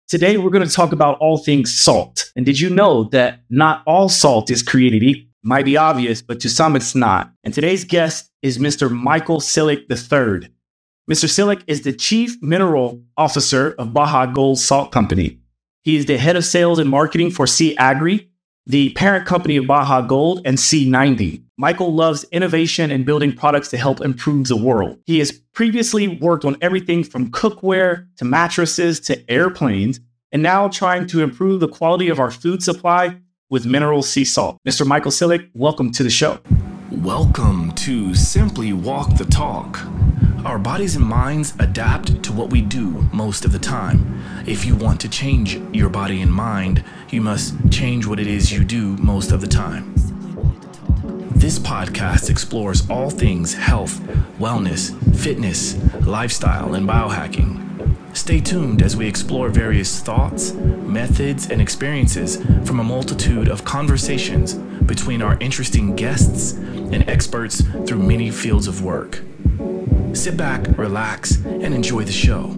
Today, we're going to talk about all things salt. And did you know that not all salt is created equal? Might be obvious, but to some it's not. And today's guest is Mr. Michael Silic III. Mr. Silic is the Chief Mineral Officer of Baja Gold Salt Company. He is the Head of Sales and Marketing for Sea Agri, the parent company of Baja Gold and C90. Michael loves innovation and building products to help improve the world. He has previously worked on everything from cookware to mattresses to airplanes, and now trying to improve the quality of our food supply with mineral sea salt. Mr. Michael Silic, welcome to the show. Welcome to Simply Walk the Talk. Our bodies and minds adapt to what we do most of the time. If you want to change your body and mind, you must change what it is you do most of the time. This podcast explores all things health, wellness, fitness, lifestyle, and biohacking. Stay tuned as we explore various thoughts, methods, and experiences from a multitude of conversations between our interesting guests and experts through many fields of work. Sit back, relax, and enjoy the show.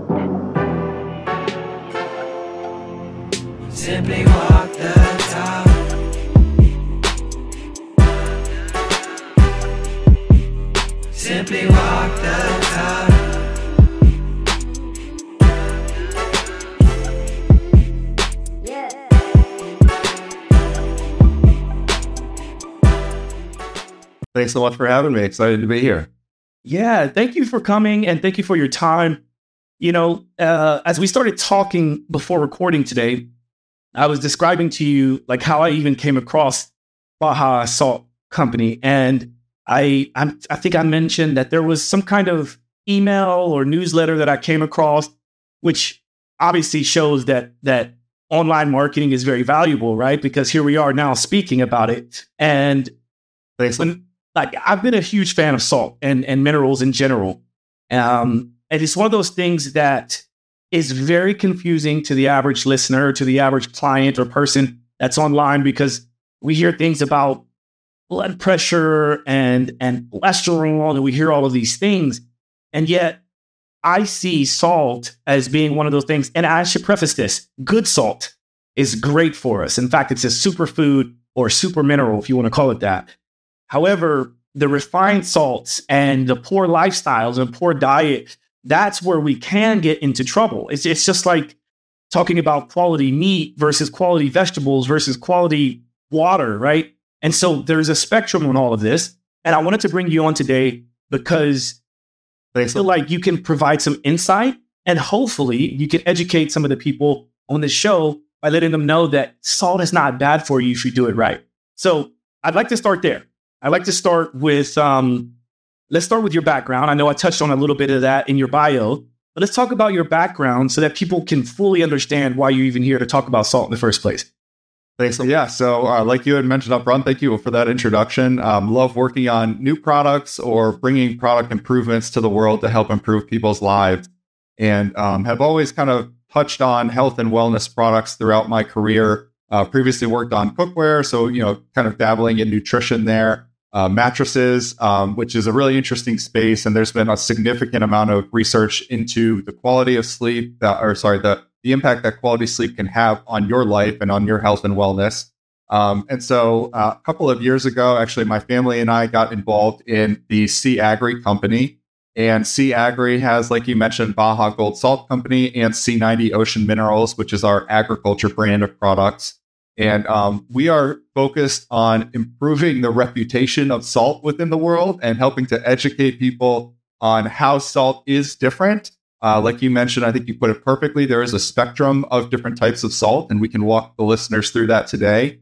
Simply walk the talk. Simply walk the talk. Thanks so much for having me. Excited to be here. Yeah, thank you for coming and thank you for your time. You know, as we started talking before recording today, I was describing to you like how I even came across Baja Salt Company. And I think I mentioned that there was some kind of email or newsletter that I came across, which obviously shows that online marketing is very valuable, right? Because here we are now speaking about it. And I've been a huge fan of salt and minerals in general. And it's one of those things that is very confusing to the average listener, to the average client or person that's online, because we hear things about blood pressure and cholesterol, and we hear all of these things. And yet I see salt as being one of those things. And I should preface this, good salt is great for us. In fact, it's a superfood or super mineral, if you want to call it that. However, the refined salts and the poor lifestyles and poor diet, that's where we can get into trouble. It's just like talking about quality meat versus quality vegetables versus quality water, right? And so there's a spectrum on all of this. And I wanted to bring you on today because I feel like you can provide some insight and hopefully you can educate some of the people on this show by letting them know that salt is not bad for you if you do it right. So I'd like to start there. I'd like to start with, let's start with your background. I know I touched on a little bit of that in your bio, but let's talk about your background so that people can fully understand why you're even here to talk about salt in the first place. Thanks. Yeah. So like you had mentioned up front, thank you for that introduction. Love working on new products or bringing product improvements to the world to help improve people's lives. And have always kind of touched on health and wellness products throughout my career. Previously worked on cookware, so, kind of dabbling in nutrition there. Mattresses, which is a really interesting space. And there's been a significant amount of research into the quality of sleep, the impact that quality sleep can have on your life and on your health and wellness. And so a couple of years ago, actually, my family and I got involved in the Sea Agri company. And Sea Agri has, like you mentioned, Baja Gold Salt Company and C90 Ocean Minerals, which is our agriculture brand of products. And we are focused on improving the reputation of salt within the world and helping to educate people on how salt is different. Like you mentioned, I think you put it perfectly. There is a spectrum of different types of salt, and we can walk the listeners through that today.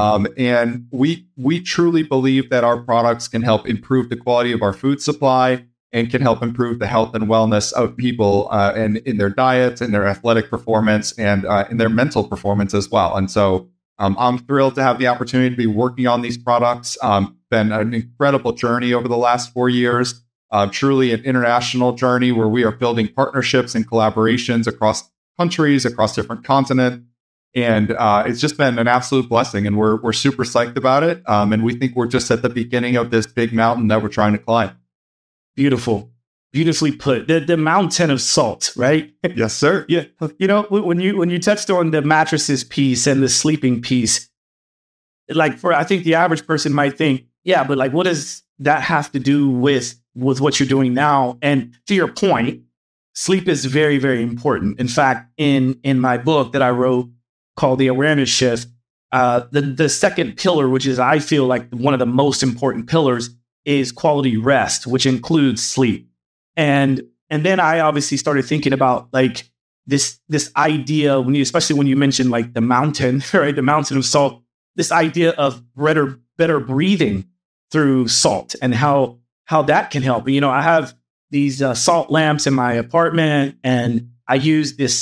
And we truly believe that our products can help improve the quality of our food supply and can help improve the health and wellness of people and in their diets, in their athletic performance, and in their mental performance as well. And so I'm thrilled to have the opportunity to be working on these products. Been an incredible journey over the last 4 years, truly an international journey where we are building partnerships and collaborations across countries, across different continents. And it's just been an absolute blessing. And we're super psyched about it. And we think we're just at the beginning of this big mountain that we're trying to climb. Beautiful. beautifully put. The mountain of salt, right? Yes, sir. Yeah. When you touched on the mattresses piece and the sleeping piece, like I think the average person might think, yeah, but like, what does that have to do with what you're doing now? And to your point, sleep is very, very important. In fact, in my book that I wrote called The Awareness Shift, the second pillar, which is, I feel like, one of the most important pillars, is quality rest, which includes sleep. And then I obviously started thinking about like this idea, especially when you mentioned like the mountain, right? The mountain of salt, this idea of better breathing through salt and how that can help. I have these salt lamps in my apartment, and I use this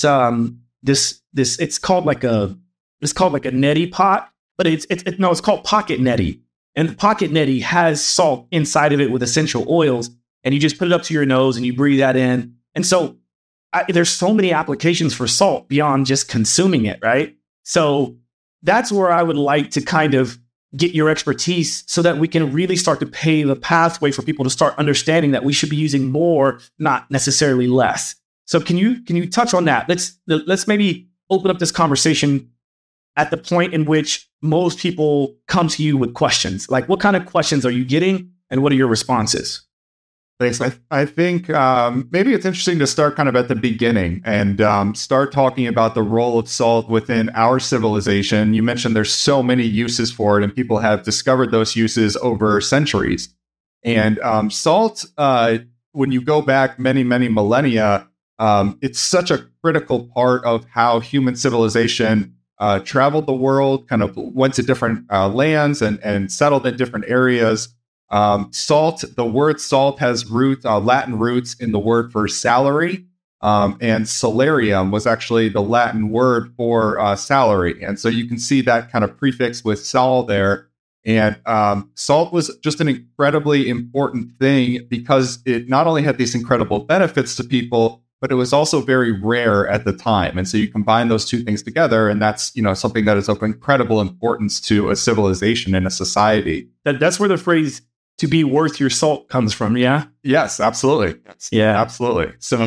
it's called like a neti pot, but it's called Pocket Neti. And the Pocket Neti has salt inside of it with essential oils, and you just put it up to your nose and you breathe that in. And so there's so many applications for salt beyond just consuming it, right? So that's where I would like to kind of get your expertise so that we can really start to pave the pathway for people to start understanding that we should be using more, not necessarily less. So can you touch on that? Let's maybe open up this conversation at the point in which most people come to you with questions. Like, what kind of questions are you getting, and what are your responses? Thanks. I think maybe it's interesting to start kind of at the beginning and start talking about the role of salt within our civilization. You mentioned there's so many uses for it, and people have discovered those uses over centuries. And salt, when you go back many, many millennia, it's such a critical part of how human civilization traveled the world, kind of went to different lands and settled in different areas. Salt, the word salt has Latin roots in the word for salary, and salarium was actually the Latin word for salary. And so you can see that kind of prefix with sal there. And salt was just an incredibly important thing because it not only had these incredible benefits to people, but it was also very rare at the time. And so you combine those two things together, and that's, something that is of incredible importance to a civilization and a society. That's where the phrase "to be worth your salt" comes from. Yeah. Yes, absolutely. Yeah, absolutely. So,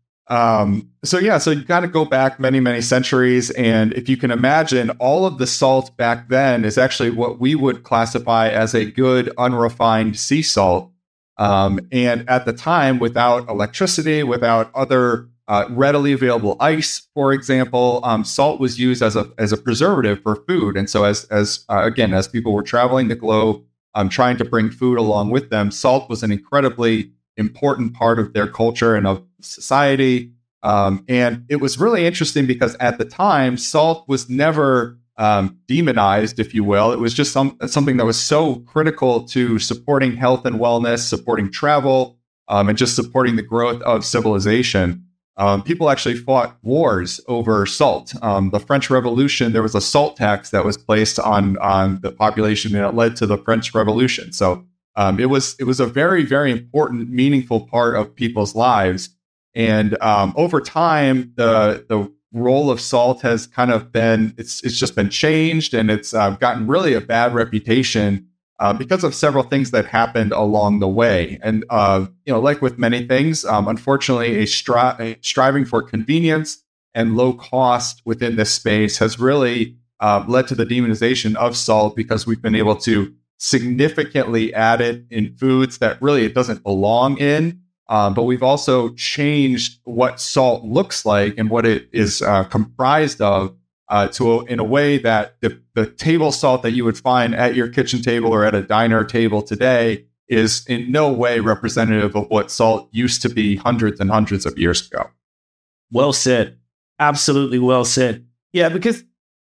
so you kind of go back many, many centuries. And if you can imagine, all of the salt back then is actually what we would classify as a good, unrefined sea salt. And at the time, without electricity, without other readily available ice, for example, salt was used as a preservative for food. And so as people were traveling the globe, trying to bring food along with them, salt was an incredibly important part of their culture and of society. And it was really interesting because at the time, salt was never demonized, if you will. It was just something that was so critical to supporting health and wellness, supporting travel, and just supporting the growth of civilization. People actually fought wars over salt. The French Revolution, there was a salt tax that was placed on the population, and it led to the French Revolution. So it was a very, very important, meaningful part of people's lives. And over time, the role of salt has kind of been, it's just been changed, and it's gotten really a bad reputation because of several things that happened along the way. And, like with many things, unfortunately, a striving for convenience and low cost within this space has really led to the demonization of salt, because we've been able to significantly add it in foods that really it doesn't belong in. But we've also changed what salt looks like and what it is comprised of in a way that the table salt that you would find at your kitchen table or at a diner table today is in no way representative of what salt used to be hundreds and hundreds of years ago. Well said. Absolutely well said. Yeah, because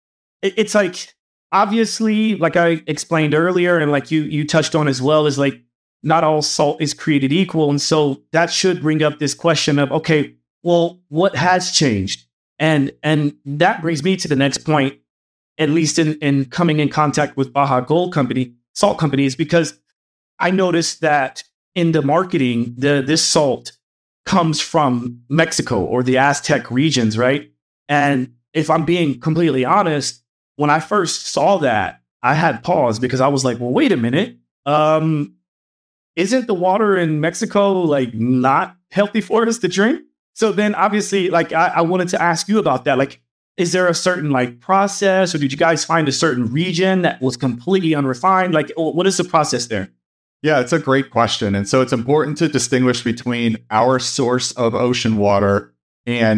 it's like, obviously, like I explained earlier, and like you touched on as well, is like, not all salt is created equal. And so that should bring up this question of, okay, well, what has changed? And that brings me to the next point, at least in coming in contact with Baja Gold Company, salt companies, because I noticed that in the marketing, this salt comes from Mexico or the Aztec regions, right? And if I'm being completely honest, when I first saw that, I had pause, because I was like, well, wait a minute. Isn't the water in Mexico like not healthy for us to drink. So then obviously, like, I wanted to ask you about that. Like, is there a certain like process, or did you guys find a certain region that was completely unrefined? Like, what is the process there? Yeah, it's a great question. And so it's important to distinguish between our source of ocean water and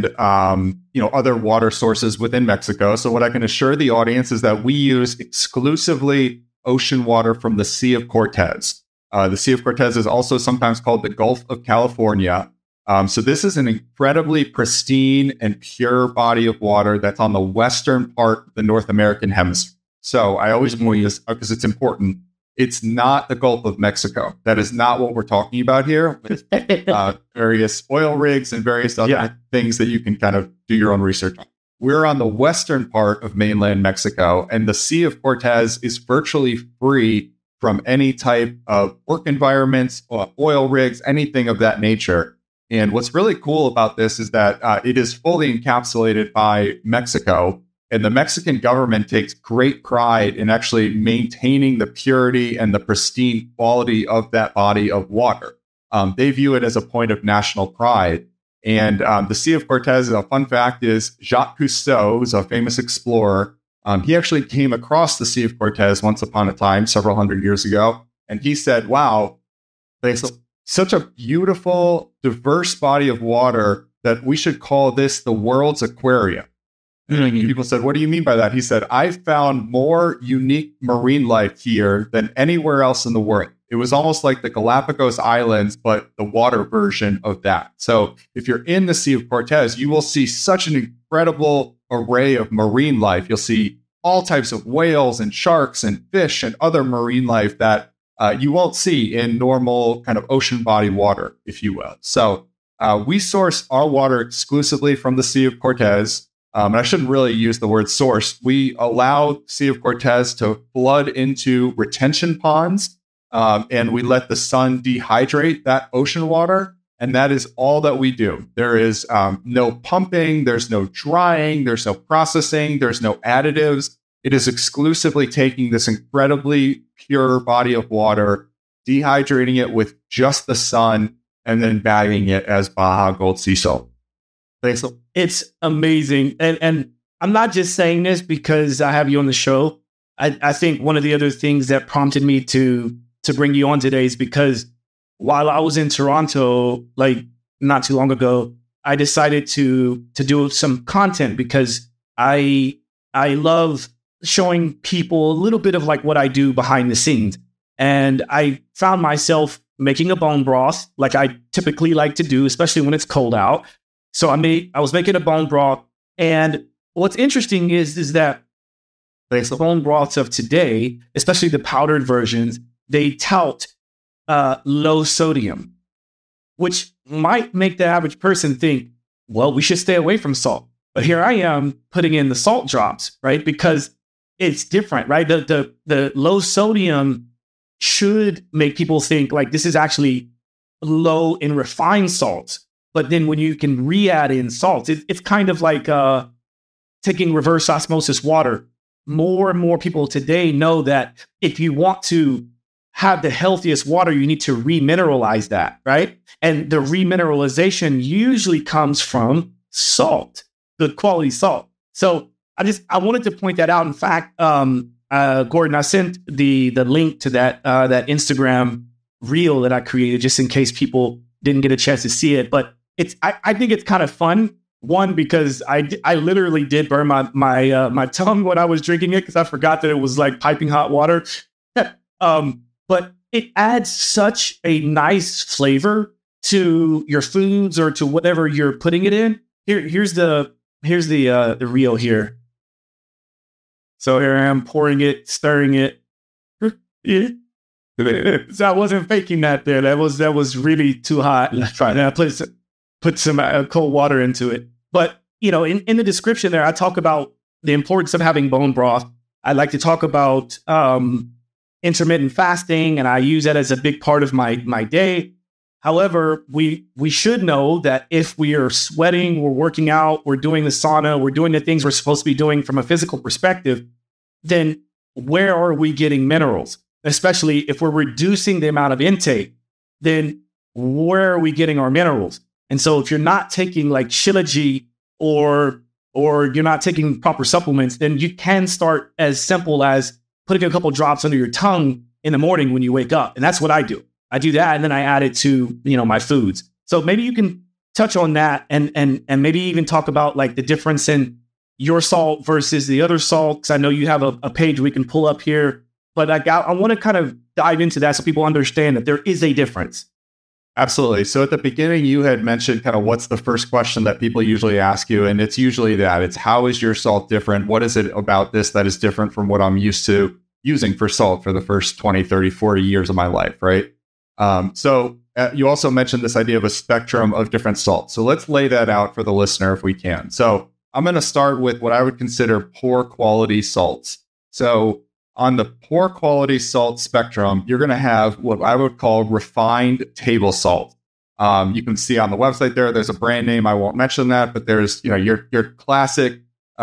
other water sources within Mexico. So what I can assure the audience is that we use exclusively ocean water from the Sea of Cortez. The Sea of Cortez is also sometimes called the Gulf of California. So this is an incredibly pristine and pure body of water that's on the western part of the North American hemisphere. So I always point this out because it's important. It's not the Gulf of Mexico. That is not what we're talking about here. With various oil rigs and various other things that you can kind of do your own research on. We're on the western part of mainland Mexico, and the Sea of Cortez is virtually free from any type of work environments, oil rigs, anything of that nature. And what's really cool about this is that it is fully encapsulated by Mexico. And the Mexican government takes great pride in actually maintaining the purity and the pristine quality of that body of water. They view it as a point of national pride. And the Sea of Cortez, a fun fact is Jacques Cousteau, who's a famous explorer. He actually came across the Sea of Cortez once upon a time, several hundred years ago. And he said, wow, there's such a beautiful, diverse body of water that we should call this the world's aquarium. And people said, what do you mean by that? He said, I found more unique marine life here than anywhere else in the world. It was almost like the Galapagos Islands, but the water version of that. So if you're in the Sea of Cortez, you will see such an incredible array of marine life. You'll see all types of whales and sharks and fish and other marine life that you won't see in normal kind of ocean body water, if you will. So we source our water exclusively from the Sea of Cortez. And I shouldn't really use the word source. We allow Sea of Cortez to flood into retention ponds, and we let the sun dehydrate that ocean water. And that is all that we do. There is no pumping, there's no drying, there's no processing, there's no additives. It is exclusively taking this incredibly pure body of water, dehydrating it with just the sun, and then bagging it as Baja Gold Sea Salt. So it's amazing. And I'm not just saying this because I have you on the show. I think one of the other things that prompted me to bring you on today is because while I was in Toronto, like not too long ago, I decided to do some content because I love showing people a little bit of like what I do behind the scenes. And I found myself making a bone broth like I typically like to do, especially when it's cold out. So I was making a bone broth, and what's interesting is that the bone broths of today, especially the powdered versions, they tout low sodium, which might make the average person think, well, we should stay away from salt. But here I am putting in the salt drops, right? Because it's different, right? The low sodium should make people think like this is actually low in refined salts. But then when you can re-add in salts, it's kind of like taking reverse osmosis water. More and more people today know that if you want to have the healthiest water, you need to remineralize that, right? And the remineralization usually comes from salt, good quality salt. So I wanted to point that out. In fact, Gordon, I sent the link to that Instagram reel that I created just in case people didn't get a chance to see it. But I think it's kind of fun. One, because I literally did burn my tongue when I was drinking it because I forgot that it was like piping hot water. But it adds such a nice flavor to your foods or to whatever you're putting it in. Here's the reel here. So here I am pouring it, stirring it. So I wasn't faking that there. That was really too hot. And I put some cold water into it. But, in the description there, I talk about the importance of having bone broth. I like to talk about intermittent fasting, and I use that as a big part of my day. However, we should know that if we are sweating, we're working out, we're doing the sauna, we're doing the things we're supposed to be doing from a physical perspective, then where are we getting minerals? Especially if we're reducing the amount of intake, then where are we getting our minerals? And so if you're not taking like Shilajit or you're not taking proper supplements, then you can start as simple as putting a couple drops under your tongue in the morning when you wake up. And that's what I do. I do that, and then I add it to, my foods. So maybe you can touch on that and maybe even talk about like the difference in your salt versus the other salt. Because I know you have a page we can pull up here, but I want to kind of dive into that so people understand that there is a difference. Absolutely. So at the beginning, you had mentioned kind of what's the first question that people usually ask you. And it's usually that it's how is your salt different? What is it about this that is different from what I'm used to using for salt for the first 20, 30, 40 years of my life, right? So you also mentioned this idea of a spectrum of different salts. So let's lay that out for the listener if we can. So I'm going to start with what I would consider poor quality salts. So on the poor quality salt spectrum, you're going to have what I would call refined table salt. You can see on the website there's a brand name. I won't mention that, but there's, your classic,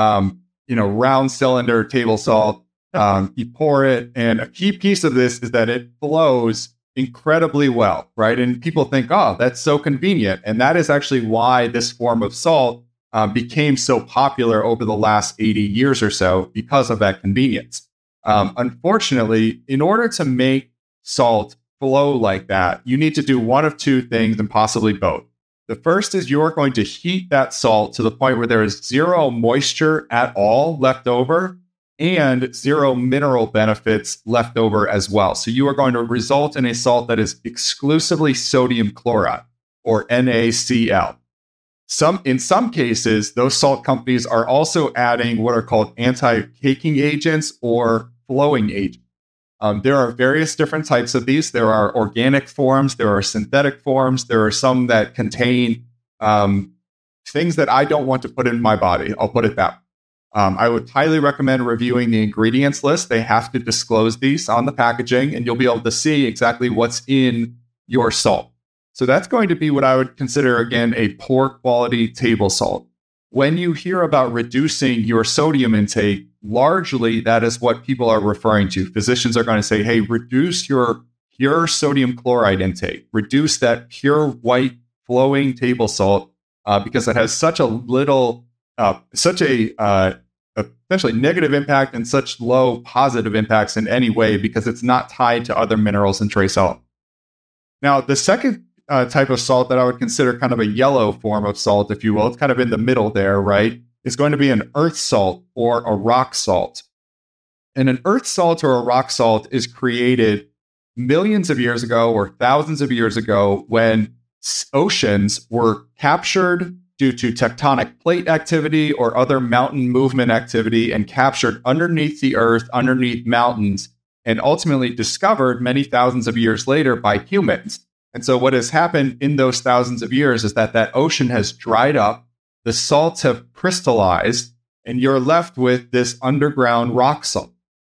round cylinder table salt. You pour it, and a key piece of this is that it flows incredibly well, right? And people think, oh, that's so convenient. And that is actually why this form of salt became so popular over the last 80 years or so, because of that convenience. Unfortunately, in order to make salt flow like that, you need to do one of two things and possibly both. The first is you're going to heat that salt to the point where there is zero moisture at all left over and zero mineral benefits left over as well. So you are going to result in a salt that is exclusively sodium chloride, or NaCl. In some cases, those salt companies are also adding what are called anti-caking agents or flowing agents. There are various different types of these. There are organic forms, there are synthetic forms, there are some that contain things that I don't want to put in my body. I'll put it that way. I would highly recommend reviewing the ingredients list. They have to disclose these on the packaging, and you'll be able to see exactly what's in your salt. So that's going to be what I would consider, again, a poor quality table salt. When you hear about reducing your sodium intake, largely that is what people are referring to. Physicians are going to say, hey, reduce your pure sodium chloride intake. Reduce that pure white flowing table salt because it has such a little, essentially negative impact and such low positive impacts in any way because it's not tied to other minerals and trace elements. Now, the second type of salt that I would consider kind of a yellow form of salt, if you will, it's kind of in the middle there, right? It's going to be an earth salt or a rock salt. And an earth salt or a rock salt is created millions of years ago or thousands of years ago when oceans were captured due to tectonic plate activity or other mountain movement activity and captured underneath the earth, underneath mountains, and ultimately discovered many thousands of years later by humans. And so what has happened in those thousands of years is that ocean has dried up, the salts have crystallized, and you're left with this underground rock salt.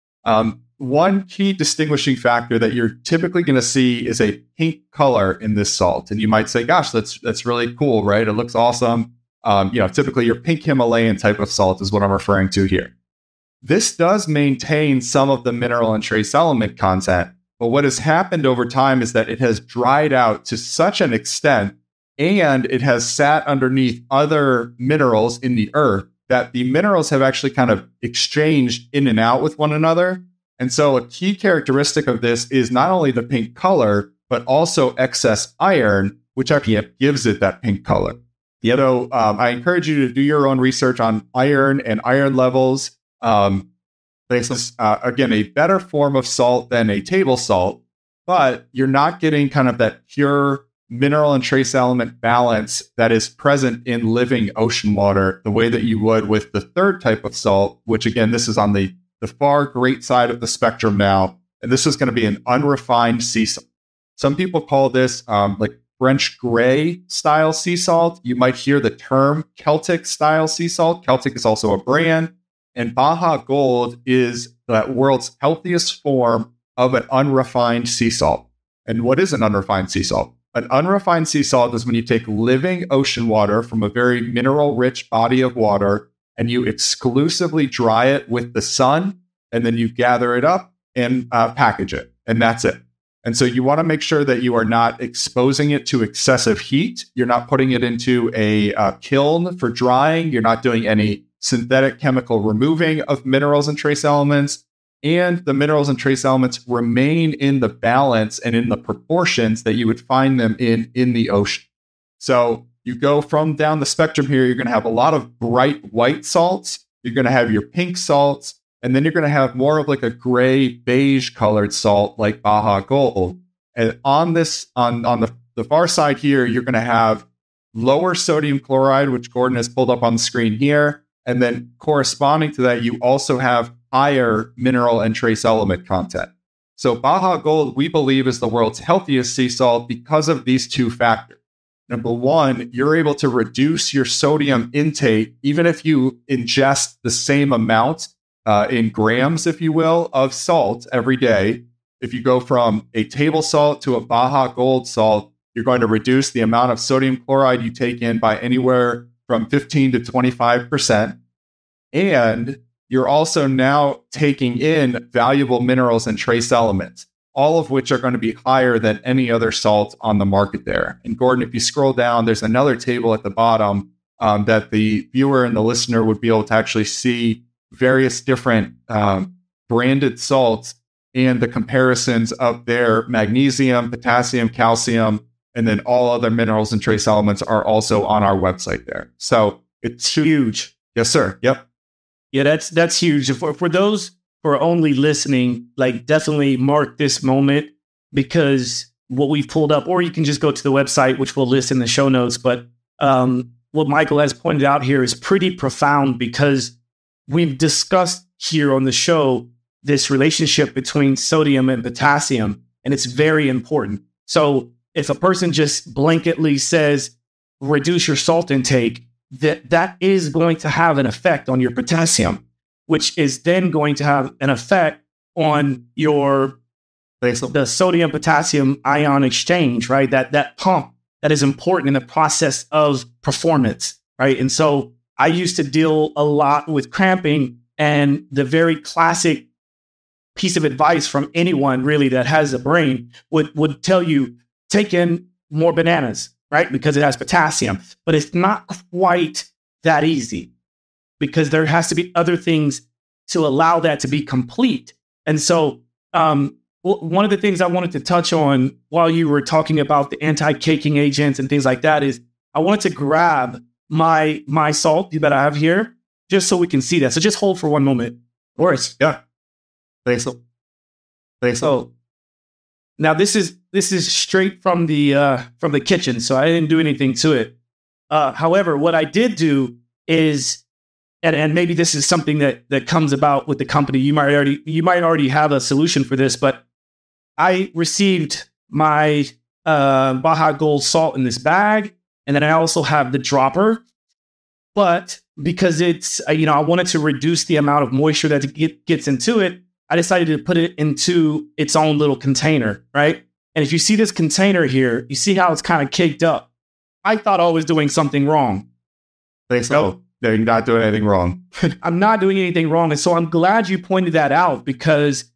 One key distinguishing factor that you're typically going to see is a pink color in this salt. And you might say, gosh, that's really cool, right? It looks awesome. Typically your pink Himalayan type of salt is what I'm referring to here. This does maintain some of the mineral and trace element content, but what has happened over time is that it has dried out to such an extent, and it has sat underneath other minerals in the earth that the minerals have actually kind of exchanged in and out with one another. And so a key characteristic of this is not only the pink color, but also excess iron, which actually gives it that pink color. So I encourage you to do your own research on iron and iron levels. This is, again, a better form of salt than a table salt, but you're not getting kind of that pure mineral and trace element balance that is present in living ocean water the way that you would with the third type of salt, which, again, this is on the far great side of the spectrum now, and this is going to be an unrefined sea salt. Some people call this like French gray style sea salt. You might hear the term Celtic style sea salt. Celtic is also a brand. And Baja Gold is the world's healthiest form of an unrefined sea salt. And what is an unrefined sea salt? An unrefined sea salt is when you take living ocean water from a very mineral-rich body of water and you exclusively dry it with the sun, and then you gather it up and package it. And that's it. And so you want to make sure that you are not exposing it to excessive heat. You're not putting it into a kiln for drying. You're not doing any synthetic chemical removing of minerals and trace elements. And the minerals and trace elements remain in the balance and in the proportions that you would find them in the ocean. So you go from down the spectrum here, you're going to have a lot of bright white salts. You're going to have your pink salts, and then you're going to have more of like a gray beige colored salt like Baja Gold. And on this, on the far side here, you're going to have lower sodium chloride, which Gordon has pulled up on the screen here. And then corresponding to that, you also have higher mineral and trace element content. So Baja Gold, we believe, is the world's healthiest sea salt because of these two factors. Number one, you're able to reduce your sodium intake, even if you ingest the same amount in grams, if you will, of salt every day. If you go from a table salt to a Baja Gold salt, you're going to reduce the amount of sodium chloride you take in by anywhere from 15 to 25%. And you're also now taking in valuable minerals and trace elements, all of which are going to be higher than any other salt on the market there. And Gordon, if you scroll down, there's another table at the bottom that the viewer and the listener would be able to actually see various different branded salts and the comparisons of their magnesium, potassium, calcium, and then all other minerals and trace elements are also on our website there. So it's huge. Yes, sir. Yep. Yeah, that's huge. For those who are only listening, like definitely mark this moment, because what we've pulled up, or you can just go to the website, which we'll list in the show notes. But what Michael has pointed out here is pretty profound, because we've discussed here on the show this relationship between sodium and potassium, and it's very important. So if a person just blanketly says, reduce your salt intake, that is going to have an effect on your potassium, which is then going to have an effect on your the sodium potassium ion exchange, right? That pump that is important in the process of performance, right? And so I used to deal a lot with cramping, and the very classic piece of advice from anyone really that has a brain would tell you, take in more bananas, right? Because it has potassium. But it's not quite that easy, because there has to be other things to allow that to be complete. And so one of the things I wanted to touch on while you were talking about the anti-caking agents and things like that is I wanted to grab my salt that I have here just so we can see that. So just hold for one moment. Of course. Yeah. Thanks. So now this is straight from the kitchen, so I didn't do anything to it. However, what I did do is, and maybe this is something that comes about with the company. You might already have a solution for this, but I received my Baja Gold salt in this bag, and then I also have the dropper. But because it's I wanted to reduce the amount of moisture that gets into it, I decided to put it into its own little container, right? And if you see this container here, you see how it's kind of caked up. I thought I was doing something wrong. No, you're not doing anything wrong. I'm not doing anything wrong. And so I'm glad you pointed that out, because,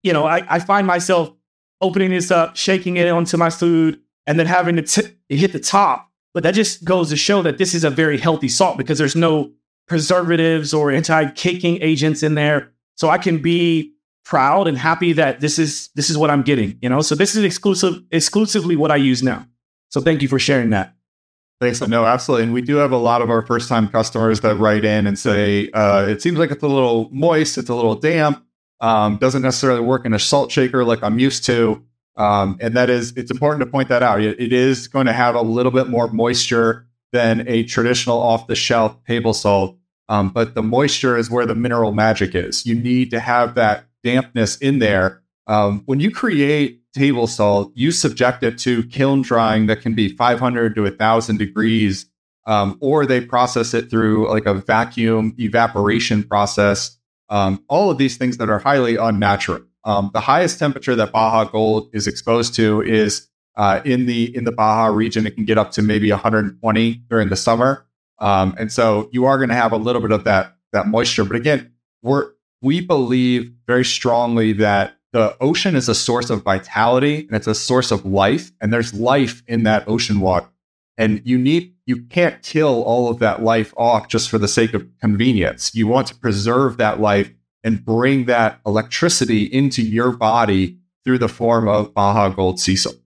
I find myself opening this up, shaking it onto my food, and then having to hit the top. But that just goes to show that this is a very healthy salt, because there's no preservatives or anti-caking agents in there. So I can be proud and happy that this is what I'm getting, So this is exclusively what I use now. So thank you for sharing that. Thanks. No, absolutely. And we do have a lot of our first-time customers that write in and say, it seems like it's a little moist, it's a little damp, doesn't necessarily work in a salt shaker like I'm used to. And it's important to point that out. It is going to have a little bit more moisture than a traditional off-the-shelf table salt. But the moisture is where the mineral magic is. You need to have that dampness in there. When you create table salt, you subject it to kiln drying that can be 500 to 1,000 degrees, or they process it through like a vacuum evaporation process. All of these things that are highly unnatural. The highest temperature that Baja Gold is exposed to is in the Baja region. It can get up to maybe 120 during the summer. And so you are going to have a little bit of that moisture. But again, we believe very strongly that the ocean is a source of vitality and it's a source of life, and there's life in that ocean water. And you can't kill all of that life off just for the sake of convenience. You want to preserve that life and bring that electricity into your body through the form of Baja Gold Sea Salt.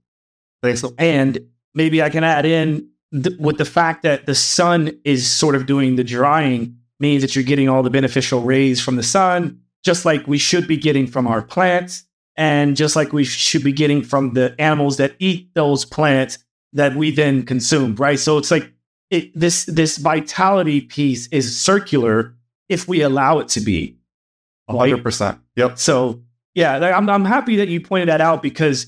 And maybe I can add in with the fact that the sun is sort of doing the drying, means that you're getting all the beneficial rays from the sun, just like we should be getting from our plants, and just like we should be getting from the animals that eat those plants that we then consume, right? So it's like this vitality piece is circular if we allow it to be. 100%. Yep. So yeah, I'm happy that you pointed that out, because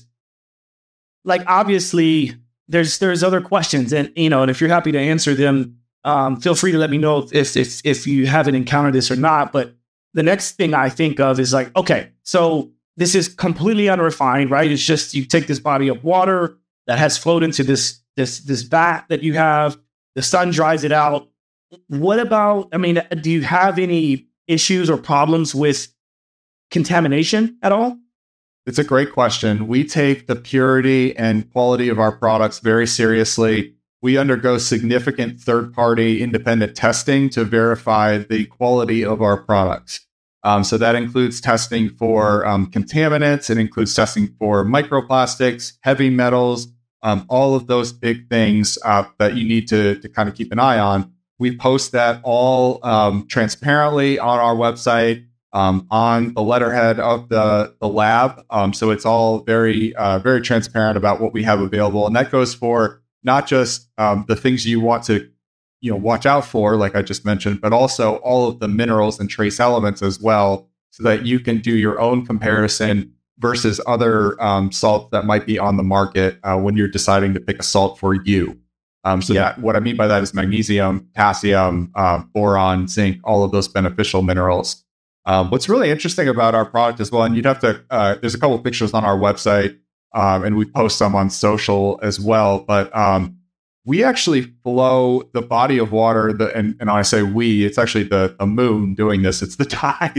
like obviously there's other questions, and and if you're happy to answer them, feel free to let me know if you haven't encountered this or not. But the next thing I think of is like, okay, so this is completely unrefined, right? It's just you take this body of water that has flowed into this vat that you have, the sun dries it out. What about, do you have any issues or problems with contamination at all? It's a great question. We take the purity and quality of our products very seriously. We undergo significant third-party independent testing to verify the quality of our products. So that includes testing for contaminants. It includes testing for microplastics, heavy metals, all of those big things that you need to kind of keep an eye on. We post that all transparently on our website, on the letterhead of the lab. So it's all very, very transparent about what we have available. And that goes for not just the things you want to watch out for, like I just mentioned, but also all of the minerals and trace elements as well, so that you can do your own comparison versus other salts that might be on the market when you're deciding to pick a salt for you. What I mean by that is magnesium, potassium, boron, zinc, all of those beneficial minerals. What's really interesting about our product as well, and you'd have to, there's a couple of pictures on our website, and we post some on social as well, but we actually flow the body of water, and I say we, it's actually the moon doing this. It's the tide.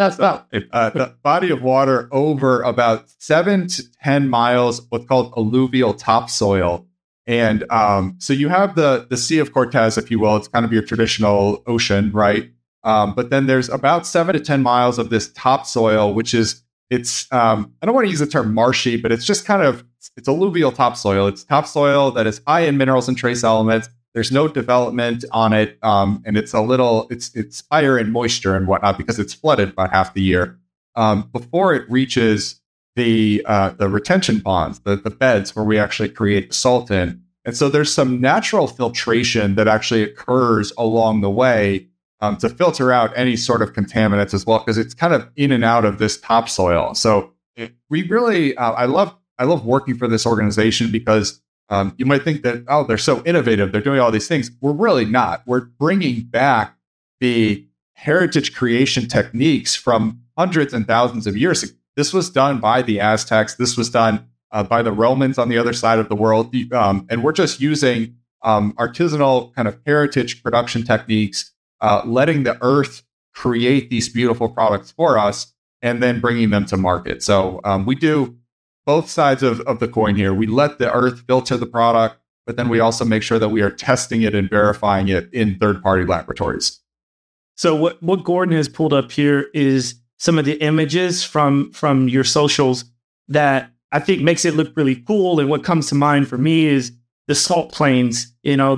The body of water over about 7 to 10 miles, what's called alluvial topsoil. And so you have the Sea of Cortez, if you will. It's kind of your traditional ocean, right? But then there's about 7 to 10 miles of this topsoil, which is, I don't want to use the term marshy, but it's just kind of, it's alluvial topsoil. It's topsoil that is high in minerals and trace elements. There's no development on it. And it's it's higher in moisture and whatnot because it's flooded about half the year. Before it reaches the retention ponds, the beds where we actually create the salt in. And so there's some natural filtration that actually occurs along the way to filter out any sort of contaminants as well, because it's kind of in and out of this topsoil. So we really, I love working for this organization because you might think that, oh, they're so innovative, they're doing all these things. We're really not. We're bringing back the heritage creation techniques from hundreds and thousands of years ago. This was done by the Aztecs. This was done by the Romans on the other side of the world. And we're just using artisanal kind of heritage production techniques, letting the earth create these beautiful products for us and then bringing them to market. So we do both sides of the coin here. We let the earth filter the product, but then we also make sure that we are testing it and verifying it in third-party laboratories. So what Gordon has pulled up here is some of the images from your socials that I think makes it look really cool. And what comes to mind for me is the salt plains.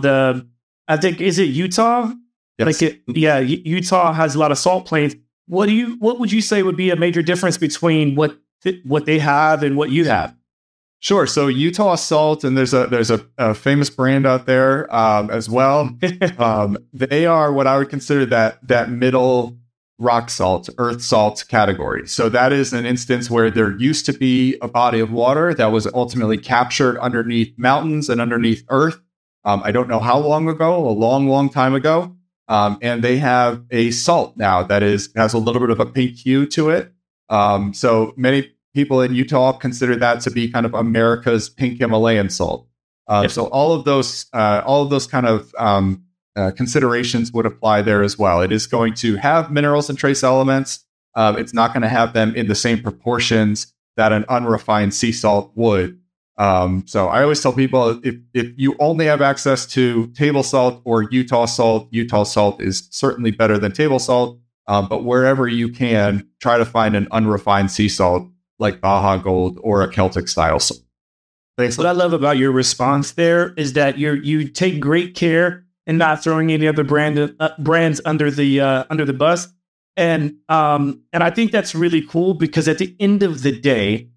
I think, is it Utah? Yes. Utah has a lot of salt plains. What would you say would be a major difference between what they have and what you have? Sure. So Utah salt, and there's a famous brand out there as well. They are what I would consider that middle rock salt, earth salt category. So that is an instance where there used to be a body of water that was ultimately captured underneath mountains and underneath earth. I don't know how long ago, a long, long time ago. And they have a salt now that has a little bit of a pink hue to it. So many people in Utah consider that to be kind of America's pink Himalayan salt. So all of those kind of considerations would apply there as well. It is going to have minerals and trace elements. It's not going to have them in the same proportions that an unrefined sea salt would. So I always tell people, if you only have access to table salt or Utah salt is certainly better than table salt. But wherever you can, try to find an unrefined sea salt like Baja Gold or a Celtic style salt. Thanks. What I love about your response there is that you take great care in not throwing any other brands under the bus, and I think that's really cool, because at the end of the day,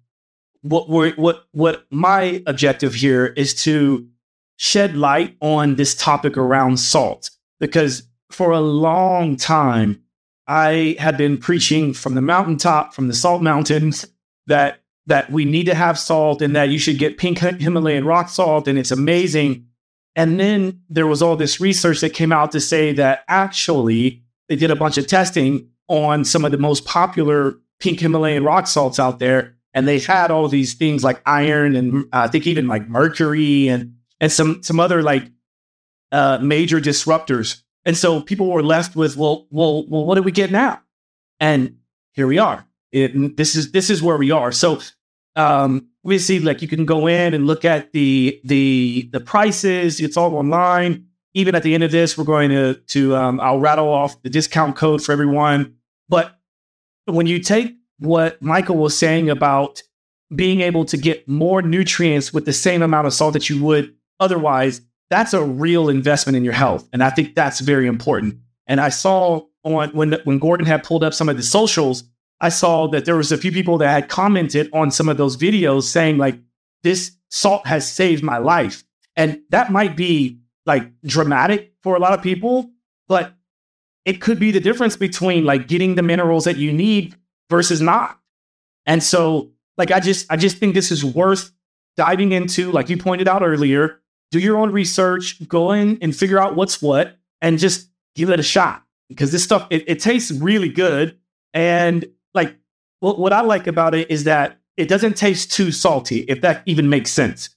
what my objective here is to shed light on this topic around salt, because for a long time I had been preaching from the mountaintop, from the salt mountains, that we need to have salt and that you should get pink Himalayan rock salt and it's amazing. And then there was all this research that came out to say that actually they did a bunch of testing on some of the most popular pink Himalayan rock salts out there. And they had all these things like iron and I think even like mercury and some other like major disruptors. And so people were left with, well, what do we get now? And here we are. This is where we are. So we see, like, you can go in and look at the prices. It's all online. Even at the end of this, we're going to I'll rattle off the discount code for everyone. But when you take what Michael was saying about being able to get more nutrients with the same amount of salt that you would otherwise, that's a real investment in your health. And I think that's very important. And I saw when Gordon had pulled up some of the socials, I saw that there was a few people that had commented on some of those videos saying, like, this salt has saved my life. And that might be like dramatic for a lot of people, but it could be the difference between like getting the minerals that you need versus not. And so, like, I just think this is worth diving into. Like you pointed out earlier, do your own research, go in and figure out what's what, and just give it a shot, because this stuff, it tastes really good. And like, what I like about it is that it doesn't taste too salty, if that even makes sense.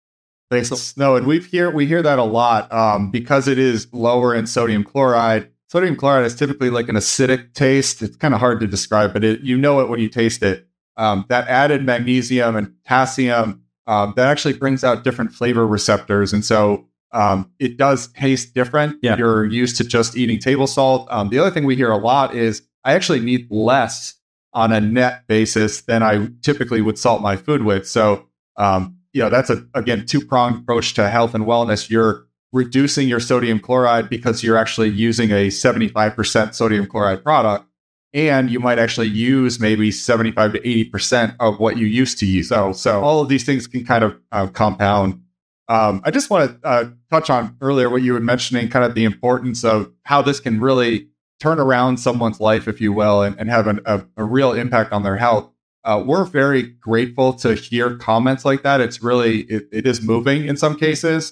No, and we hear that a lot because it is lower in sodium chloride. Sodium chloride is typically like an acidic taste. It's kind of hard to describe, but you know it when you taste it. That added magnesium and potassium, that actually brings out different flavor receptors. And so it does taste different. Yeah. You're used to just eating table salt. The other thing we hear a lot is I actually need less on a net basis than I typically would salt my food with. So, that's again, two-pronged approach to health and wellness. You're reducing your sodium chloride because you're actually using a 75% sodium chloride product, and you might actually use maybe 75 to 80% of what you used to use. So all of these things can kind of compound. I just want to touch on earlier what you were mentioning, kind of the importance of how this can really turn around someone's life, if you will, and have a real impact on their health. We're very grateful to hear comments like that. It's really, it is moving in some cases.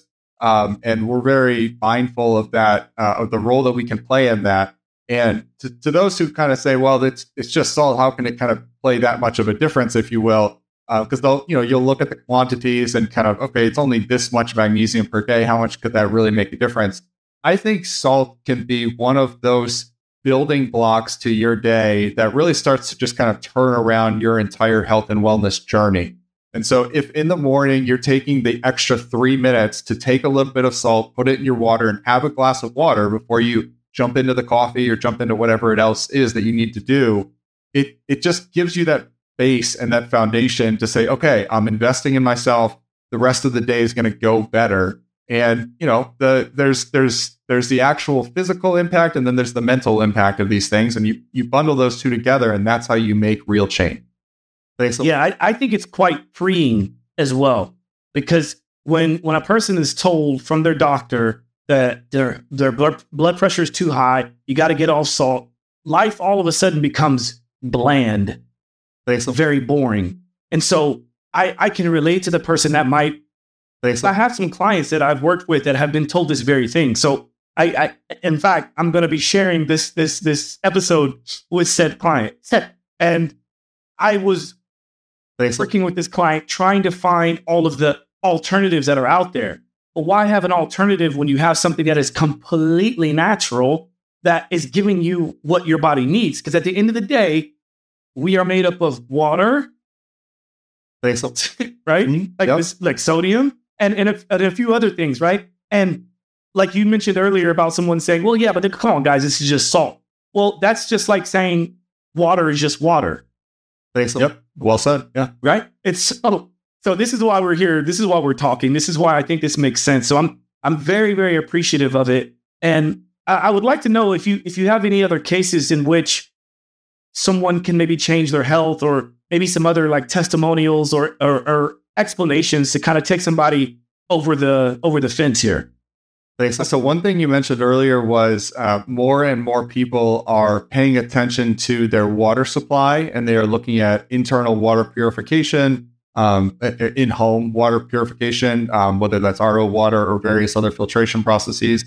And we're very mindful of that, of the role that we can play in that. And to those who kind of say, well, it's just salt, how can it kind of play that much of a difference, if you will? Because you'll look at the quantities and kind of, okay, it's only this much magnesium per day. How much could that really make a difference? I think salt can be one of those building blocks to your day that really starts to just kind of turn around your entire health and wellness journey. And so if in the morning you're taking the extra 3 minutes to take a little bit of salt, put it in your water, and have a glass of water before you jump into the coffee or jump into whatever it else is that you need to do, it just gives you that base and that foundation to say, okay, I'm investing in myself. The rest of the day is going to go better. And, there's the actual physical impact, and then there's the mental impact of these things. And you bundle those two together, and that's how you make real change. Yeah, I think it's quite freeing as well, because when a person is told from their doctor that their blood pressure is too high, you got to get off salt, life all of a sudden becomes bland, very boring. And so I can relate to the person that might. I have some clients that I've worked with that have been told this very thing. So I in fact, I'm going to be sharing this episode with said client. And I was working with this client trying to find all of the alternatives that are out there. But why have an alternative when you have something that is completely natural that is giving you what your body needs? Because at the end of the day, we are made up of water, right? Mhm. Like Yep. this, like sodium and a few other things, right? And like you mentioned earlier about someone saying, well, yeah, but come on, guys, this is just salt. Well, that's just like saying water is just water, Yep. Well said. Yeah. right? It's so this is why we're here. This is why we're talking. This is why I think this makes sense. So I'm very, very appreciative of it. And I would like to know if you have any other cases in which someone can maybe change their health, or maybe some other like testimonials or explanations to kind of take somebody over the fence here. So one thing you mentioned earlier was more and more people are paying attention to their water supply, and they are looking at internal water purification, in-home water purification, whether that's RO water or various other filtration processes.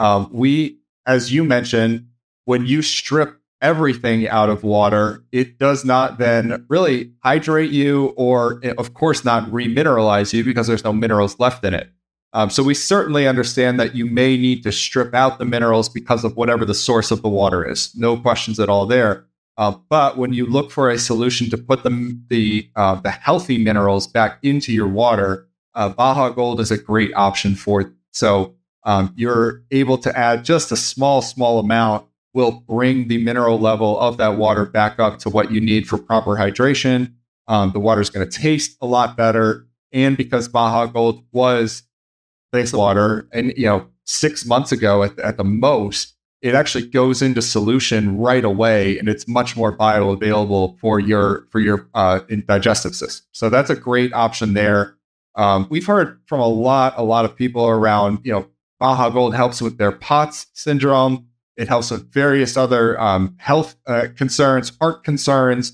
As you mentioned, when you strip everything out of water, it does not then really hydrate you, or of course not remineralize you, because there's no minerals left in it. So we certainly understand that you may need to strip out the minerals because of whatever the source of the water is. No questions at all there. But when you look for a solution to put the healthy minerals back into your water, Baja Gold is a great option for it. So you're able to add just a small amount, will bring the mineral level of that water back up to what you need for proper hydration. The water is going to taste a lot better. And because Baja Gold was base water, and 6 months ago at the most, it actually goes into solution right away, and it's much more bioavailable for your digestive system. So that's a great option there. We've heard from a lot of people around, Baja Gold helps with their POTS syndrome. It helps with various other health concerns, heart concerns.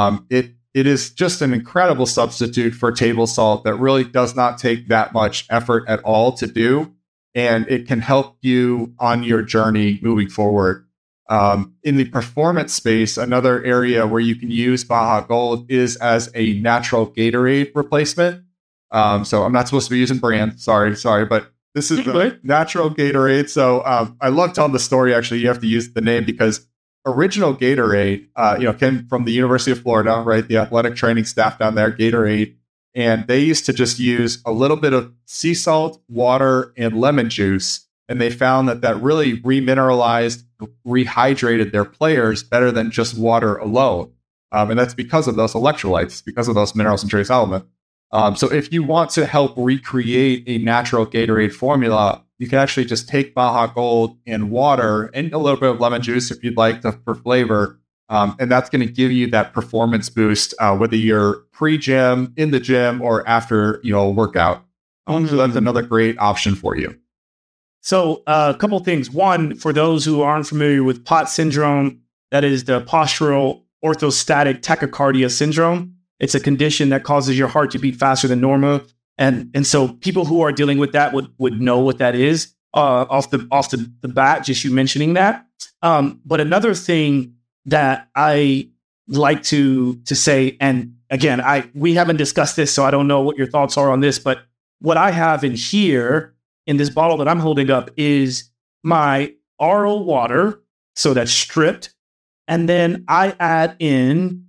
It is just an incredible substitute for table salt that really does not take that much effort at all to do. And it can help you on your journey moving forward. In the performance space, another area where you can use Baja Gold is as a natural Gatorade replacement. So I'm not supposed to be using brand. Sorry, but this is the natural Gatorade. So I love telling the story. Actually, you have to use the name because original Gatorade, came from the University of Florida, right? The athletic training staff down there, Gatorade. And they used to just use a little bit of sea salt, water, and lemon juice. And they found that really remineralized, rehydrated their players better than just water alone. And that's because of those electrolytes, because of those minerals and trace elements. So if you want to help recreate a natural Gatorade formula, you can actually just take Baja Gold and water and a little bit of lemon juice if you'd like for flavor. And that's going to give you that performance boost, whether you're pre-gym, in the gym, or after a workout. So that's another great option for you. So a couple things. One, for those who aren't familiar with POTS syndrome, that is the postural orthostatic tachycardia syndrome. It's a condition that causes your heart to beat faster than normal. And so people who are dealing with that would know what that is off the bat, just you mentioning that. But another thing that I like to say, and again, we haven't discussed this, so I don't know what your thoughts are on this, but what I have in here in this bottle that I'm holding up is my RO water, so that's stripped, and then I add in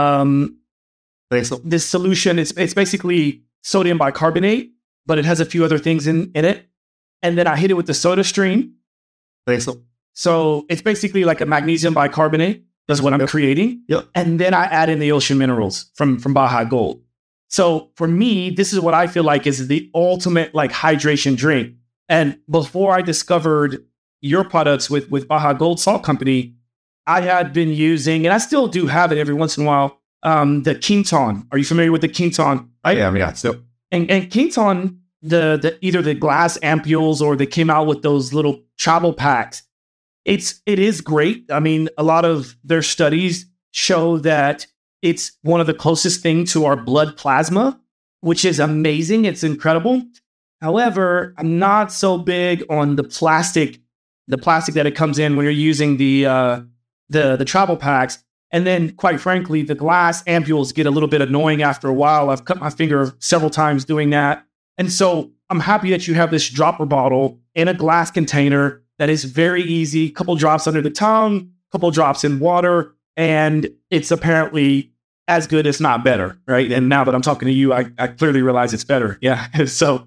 this solution. It's basically sodium bicarbonate, but it has a few other things in it. And then I hit it with the soda stream. So it's basically like a magnesium bicarbonate. That's what I'm creating. Yep. And then I add in the ocean minerals from Baja Gold. So for me, this is what I feel like is the ultimate like hydration drink. And before I discovered your products with Baja Gold Salt Company, I had been using, and I still do have it every once in a while, the Quinton. Are you familiar with the Quinton? Right? Yeah. So, and Quinton, the either the glass ampules or they came out with those little travel packs. It is great. I mean, a lot of their studies show that it's one of the closest things to our blood plasma, which is amazing. It's incredible. However, I'm not so big on the plastic that it comes in when you're using the travel packs. And then, quite frankly, the glass ampules get a little bit annoying after a while. I've cut my finger several times doing that. And so I'm happy that you have this dropper bottle in a glass container that is very easy. A couple drops under the tongue, couple drops in water, and it's apparently as good, if not better, right? And now that I'm talking to you, I clearly realize it's better. Yeah. So,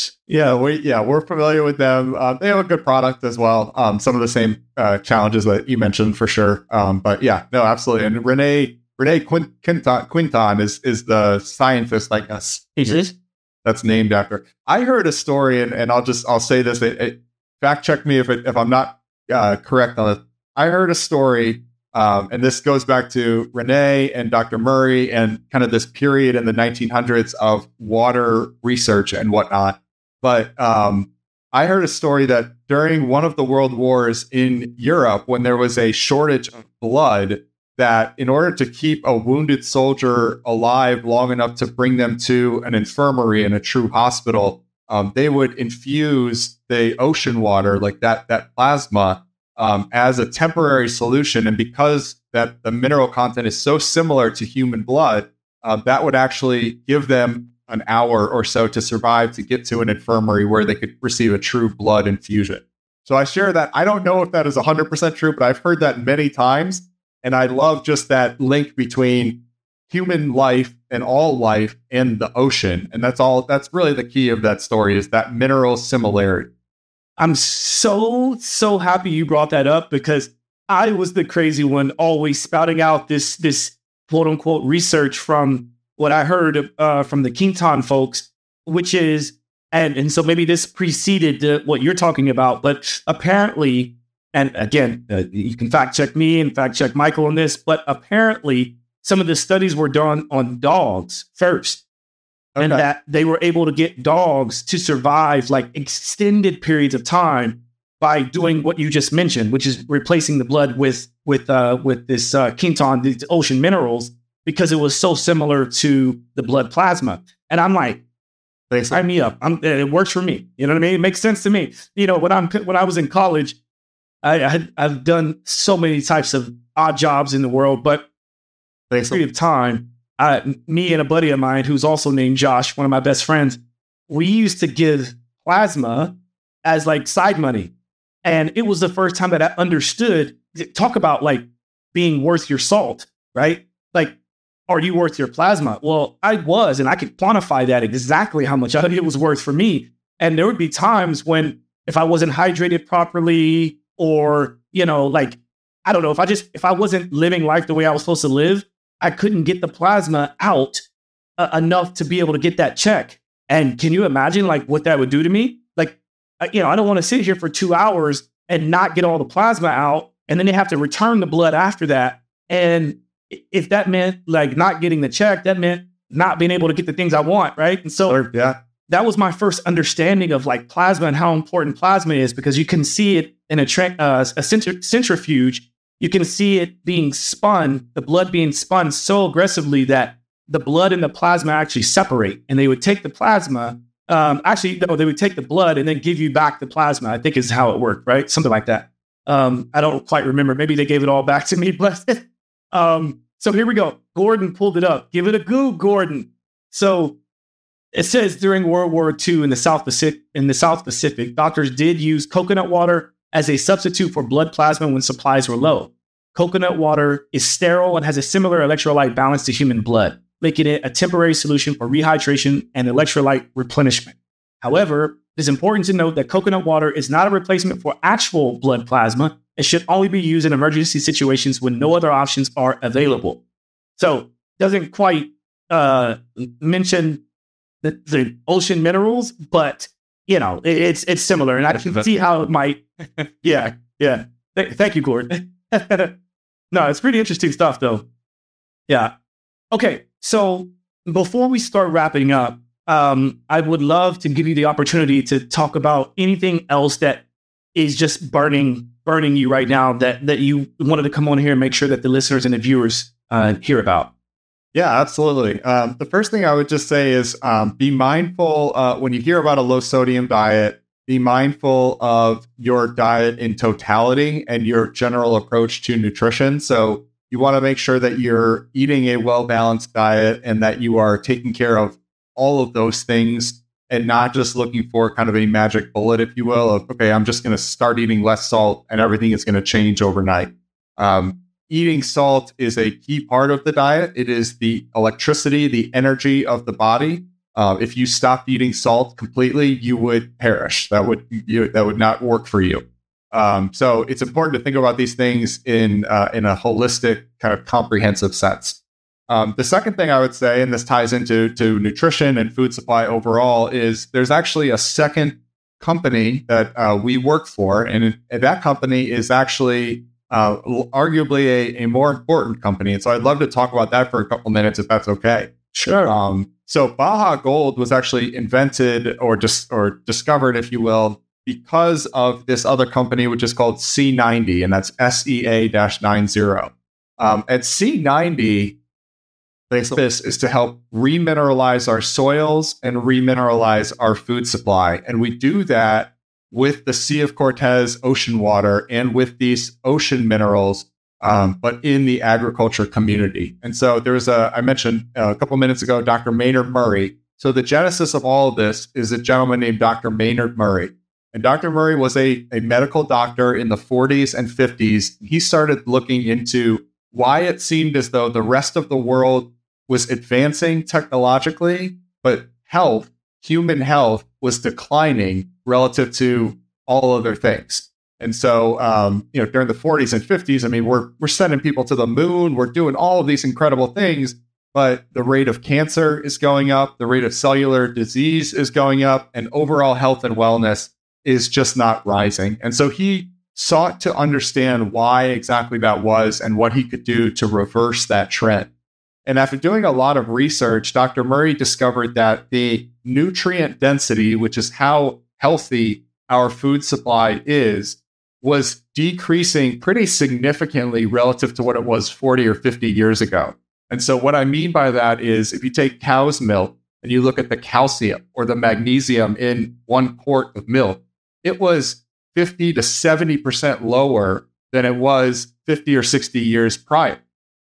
we're familiar with them. They have a good product as well. Some of the same challenges that you mentioned for sure. But yeah, no, absolutely. And Renee Quinton is the scientist, I guess. That's named after. I heard a story, and I'll say this. Fact check me if I'm not correct on it. I heard a story, and this goes back to Renee and Dr. Murray and kind of this period in the 1900s of water research and whatnot. But I heard a story that during one of the world wars in Europe, when there was a shortage of blood, that in order to keep a wounded soldier alive long enough to bring them to an infirmary and a true hospital, they would infuse the ocean water, like that plasma, as a temporary solution. And because that the mineral content is so similar to human blood, that would actually give them an hour or so to survive to get to an infirmary where they could receive a true blood infusion. So I share that. I don't know if that is 100% true, but I've heard that many times. And I love just that link between human life and all life and the ocean. And that's really the key of that story, is that mineral similarity. I'm so happy you brought that up, because I was the crazy one always spouting out this quote unquote research from what I heard from the Quinton folks, which is, and so maybe this preceded what you're talking about, but apparently, and again, you can fact check me and fact check Michael on this, but apparently some of the studies were done on dogs first. Okay. And that they were able to get dogs to survive like extended periods of time by doing what you just mentioned, which is replacing the blood with this Quinton, these ocean minerals, because it was so similar to the blood plasma. And I'm like, sign me up. It works for me. You know what I mean? It makes sense to me. You know, when I was in college, I've done so many types of odd jobs in the world, but a period of time, me and a buddy of mine who's also named Josh, one of my best friends, we used to give plasma as like side money. And it was the first time that I understood, talk about like being worth your salt, right? Like, are you worth your plasma? Well, I was, and I could quantify that exactly how much it was worth for me. And there would be times when if I wasn't hydrated properly, or, you know, like, I don't know, if I wasn't living life the way I was supposed to live, I couldn't get the plasma out enough to be able to get that check. And can you imagine like what that would do to me? Like, you know, I don't want to sit here for 2 hours and not get all the plasma out, and then they have to return the blood after that. And if that meant like not getting the check, that meant not being able to get the things I want, right? And so that was my first understanding of like plasma and how important plasma is, because you can see it in a centrifuge. You can see it being spun, the blood being spun so aggressively that the blood and the plasma actually separate. And they would take the plasma, they would take the blood and then give you back the plasma, I think is how it worked, right? Something like that. I don't quite remember. Maybe they gave it all back to me, but so here we go. Gordon pulled it up. Give it a go, Gordon. So it says during World War II in the South Pacific, doctors did use coconut water as a substitute for blood plasma when supplies were low. Coconut water is sterile and has a similar electrolyte balance to human blood, making it a temporary solution for rehydration and electrolyte replenishment. However, it is important to note that coconut water is not a replacement for actual blood plasma. It should only be used in emergency situations when no other options are available. So, doesn't quite mention the ocean minerals, but you know, it's similar, and I can see how it might. Yeah. Thank you, Gordon. No, it's pretty interesting stuff, though. Yeah. Okay, so before we start wrapping up, I would love to give you the opportunity to talk about anything else that is just burning you right now that you wanted to come on here and make sure that the listeners and the viewers hear about. Yeah, absolutely. The first thing I would just say is be mindful when you hear about a low sodium diet, be mindful of your diet in totality and your general approach to nutrition. So you want to make sure that you're eating a well-balanced diet and that you are taking care of all of those things and not just looking for kind of a magic bullet, if you will, of, okay, I'm just going to start eating less salt and everything is going to change overnight. eating salt is a key part of the diet. It is the electricity, the energy of the body. If you stopped eating salt completely, you would perish. That would not work for you. So it's important to think about these things in a holistic, kind of comprehensive sense. The second thing I would say, and this ties into nutrition and food supply overall, is there's actually a second company that we work for, and that company is actually arguably a more important company. And so I'd love to talk about that for a couple minutes, if that's okay. Sure. So Baja Gold was actually invented or discovered, if you will, because of this other company, which is called C90, and that's SEA-90. At C90, this is to help remineralize our soils and remineralize our food supply. And we do that with the Sea of Cortez ocean water and with these ocean minerals, but in the agriculture community. And so I mentioned a couple minutes ago, Dr. Maynard Murray. So the genesis of all of this is a gentleman named Dr. Maynard Murray. And Dr. Murray was a medical doctor in the 40s and 50s. He started looking into why it seemed as though the rest of the world was advancing technologically, but human health was declining relative to all other things. And so, during the 40s and 50s, I mean, we're sending people to the moon, we're doing all of these incredible things, but the rate of cancer is going up, the rate of cellular disease is going up, and overall health and wellness is just not rising. And so he sought to understand why exactly that was and what he could do to reverse that trend. And after doing a lot of research, Dr. Murray discovered that the nutrient density, which is how healthy our food supply is, was decreasing pretty significantly relative to what it was 40 or 50 years ago. And so what I mean by that is if you take cow's milk and you look at the calcium or the magnesium in 1 quart of milk, it was 50 to 70% lower than it was 50 or 60 years prior.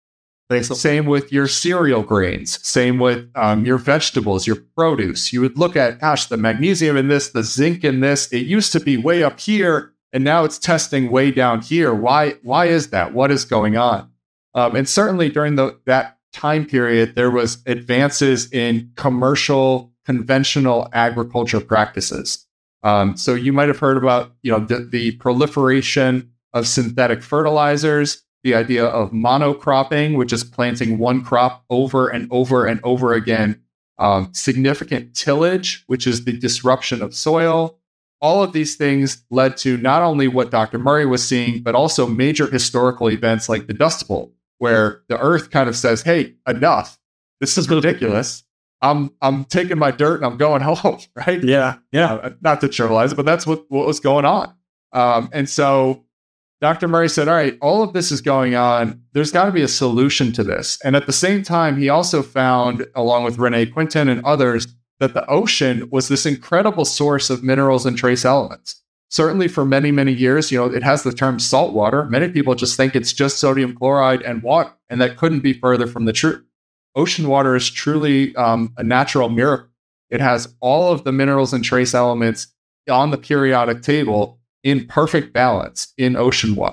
Same with your cereal grains, same with your vegetables, your produce. You would look at, gosh, the magnesium in this, the zinc in this, it used to be way up here, and now it's testing way down here. Why is that? What is going on? And certainly during that time period, there was advances in commercial, conventional agriculture practices. So you might have heard about the proliferation of synthetic fertilizers, the idea of monocropping, which is planting one crop over and over and over again, significant tillage, which is the disruption of soil. All of these things led to not only what Dr. Murray was seeing, but also major historical events like the Dust Bowl, where the earth kind of says, hey, enough. This is ridiculous. I'm taking my dirt and I'm going home, right? Yeah. Not to trivialize it, but that's what was going on. And so Dr. Murray said, all right, all of this is going on. There's got to be a solution to this. And at the same time, he also found, along with Rene Quinton and others, that the ocean was this incredible source of minerals and trace elements. Certainly for many, many years, it has the term salt water. Many people just think it's just sodium chloride and water, and that couldn't be further from the truth. Ocean water is truly a natural miracle. It has all of the minerals and trace elements on the periodic table in perfect balance in ocean water.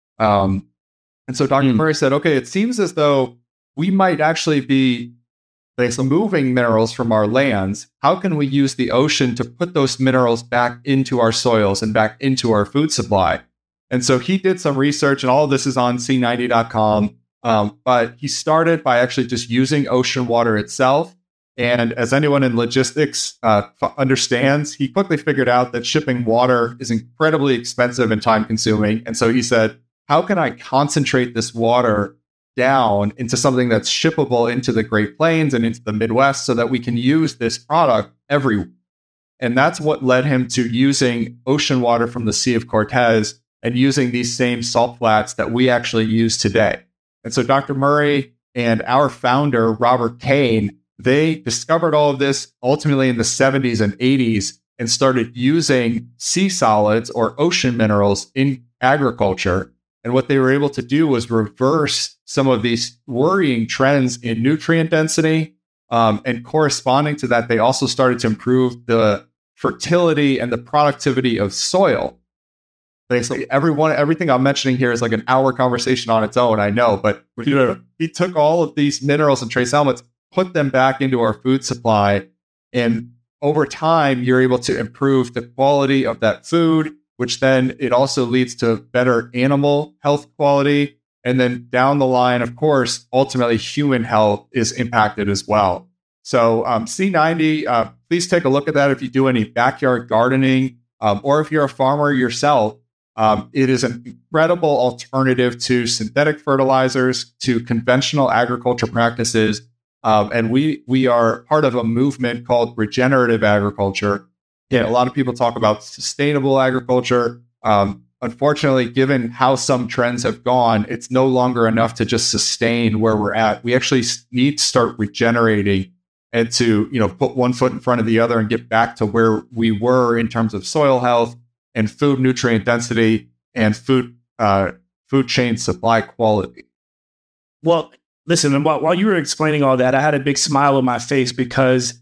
And so Dr. Murray said, okay, it seems as though we might actually be moving minerals from our lands. How can we use the ocean to put those minerals back into our soils and back into our food supply? And so he did some research, and all of this is on C90.com. But he started by actually just using ocean water itself. And as anyone in logistics understands, he quickly figured out that shipping water is incredibly expensive and time consuming. And so he said, how can I concentrate this water down into something that's shippable into the Great Plains and into the Midwest so that we can use this product everywhere? And that's what led him to using ocean water from the Sea of Cortez and using these same salt flats that we actually use today. And so Dr. Murray and our founder, Robert Kane, they discovered all of this ultimately in the 70s and 80s and started using sea solids or ocean minerals in agriculture. And what they were able to do was reverse some of these worrying trends in nutrient density. And corresponding to that, they also started to improve the fertility and the productivity of soil. basically everything I'm mentioning here is like an hour conversation on its own, I know, but we took all of these minerals and trace elements, put them back into our food supply, and over time, you're able to improve the quality of that food, which then it also leads to better animal health quality. And then down the line, of course, ultimately human health is impacted as well. So C90, please take a look at that if you do any backyard gardening, or if you're a farmer yourself. It is an incredible alternative to synthetic fertilizers, to conventional agriculture practices. And we are part of a movement called regenerative agriculture. Yeah, a lot of people talk about sustainable agriculture. Unfortunately, given how some trends have gone, it's no longer enough to just sustain where we're at. We actually need to start regenerating and to, put one foot in front of the other and get back to where we were in terms of soil health and food nutrient density and food chain supply quality. Well, listen, while you were explaining all that, I had a big smile on my face because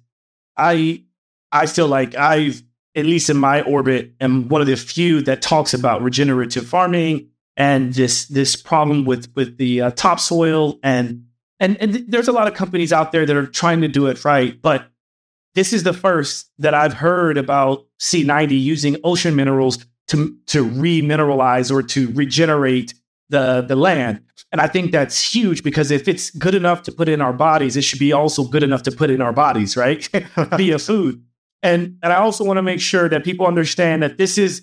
I feel like I've, at least in my orbit, am one of the few that talks about regenerative farming and this problem with the topsoil and there's a lot of companies out there that are trying to do it right, but this is the first that I've heard about C90 using ocean minerals to remineralize or to regenerate the land. And I think that's huge because if it's good enough to put in our bodies, it should be also good enough to put in our bodies, right? Via food. And I also want to make sure that people understand that this is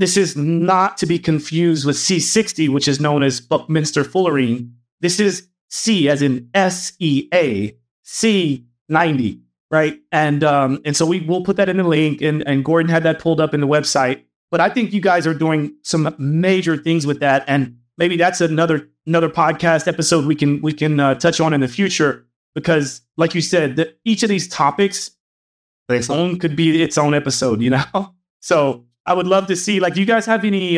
not to be confused with C60, which is known as Buckminster fullerene. This is C as in SEA, C90, right? And so will put that in the link, and Gordon had that pulled up in the website. But I think you guys are doing some major things with that, and maybe that's another podcast episode we can touch on in the future, because like you said, each of these topics could be its own episode, So I would love to see, do you guys have any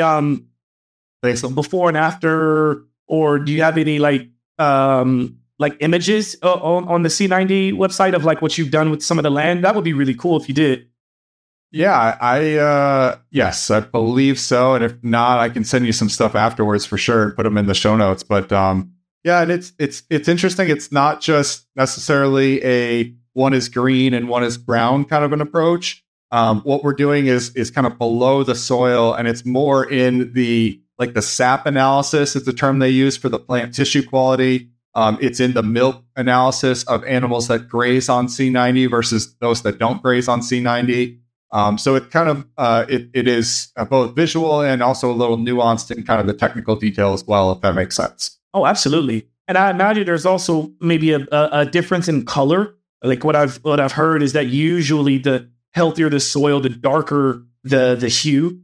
before and after, or do you have any images on the C90 website of what you've done with some of the land? That would be really cool if you did. Yeah, yes, I believe so. And if not, I can send you some stuff afterwards for sure and put them in the show notes. But and it's interesting. It's not just necessarily one is green and one is brown kind of an approach. What we're doing is kind of below the soil, and it's more in the sap analysis is the term they use for the plant tissue quality. It's in the milk analysis of animals that graze on C90 versus those that don't graze on C90. So it kind of it is both visual and also a little nuanced in kind of the technical detail as well, if that makes sense. Oh, absolutely. And I imagine there's also maybe a difference in color. What I've heard is that usually the healthier the soil, the darker the hue.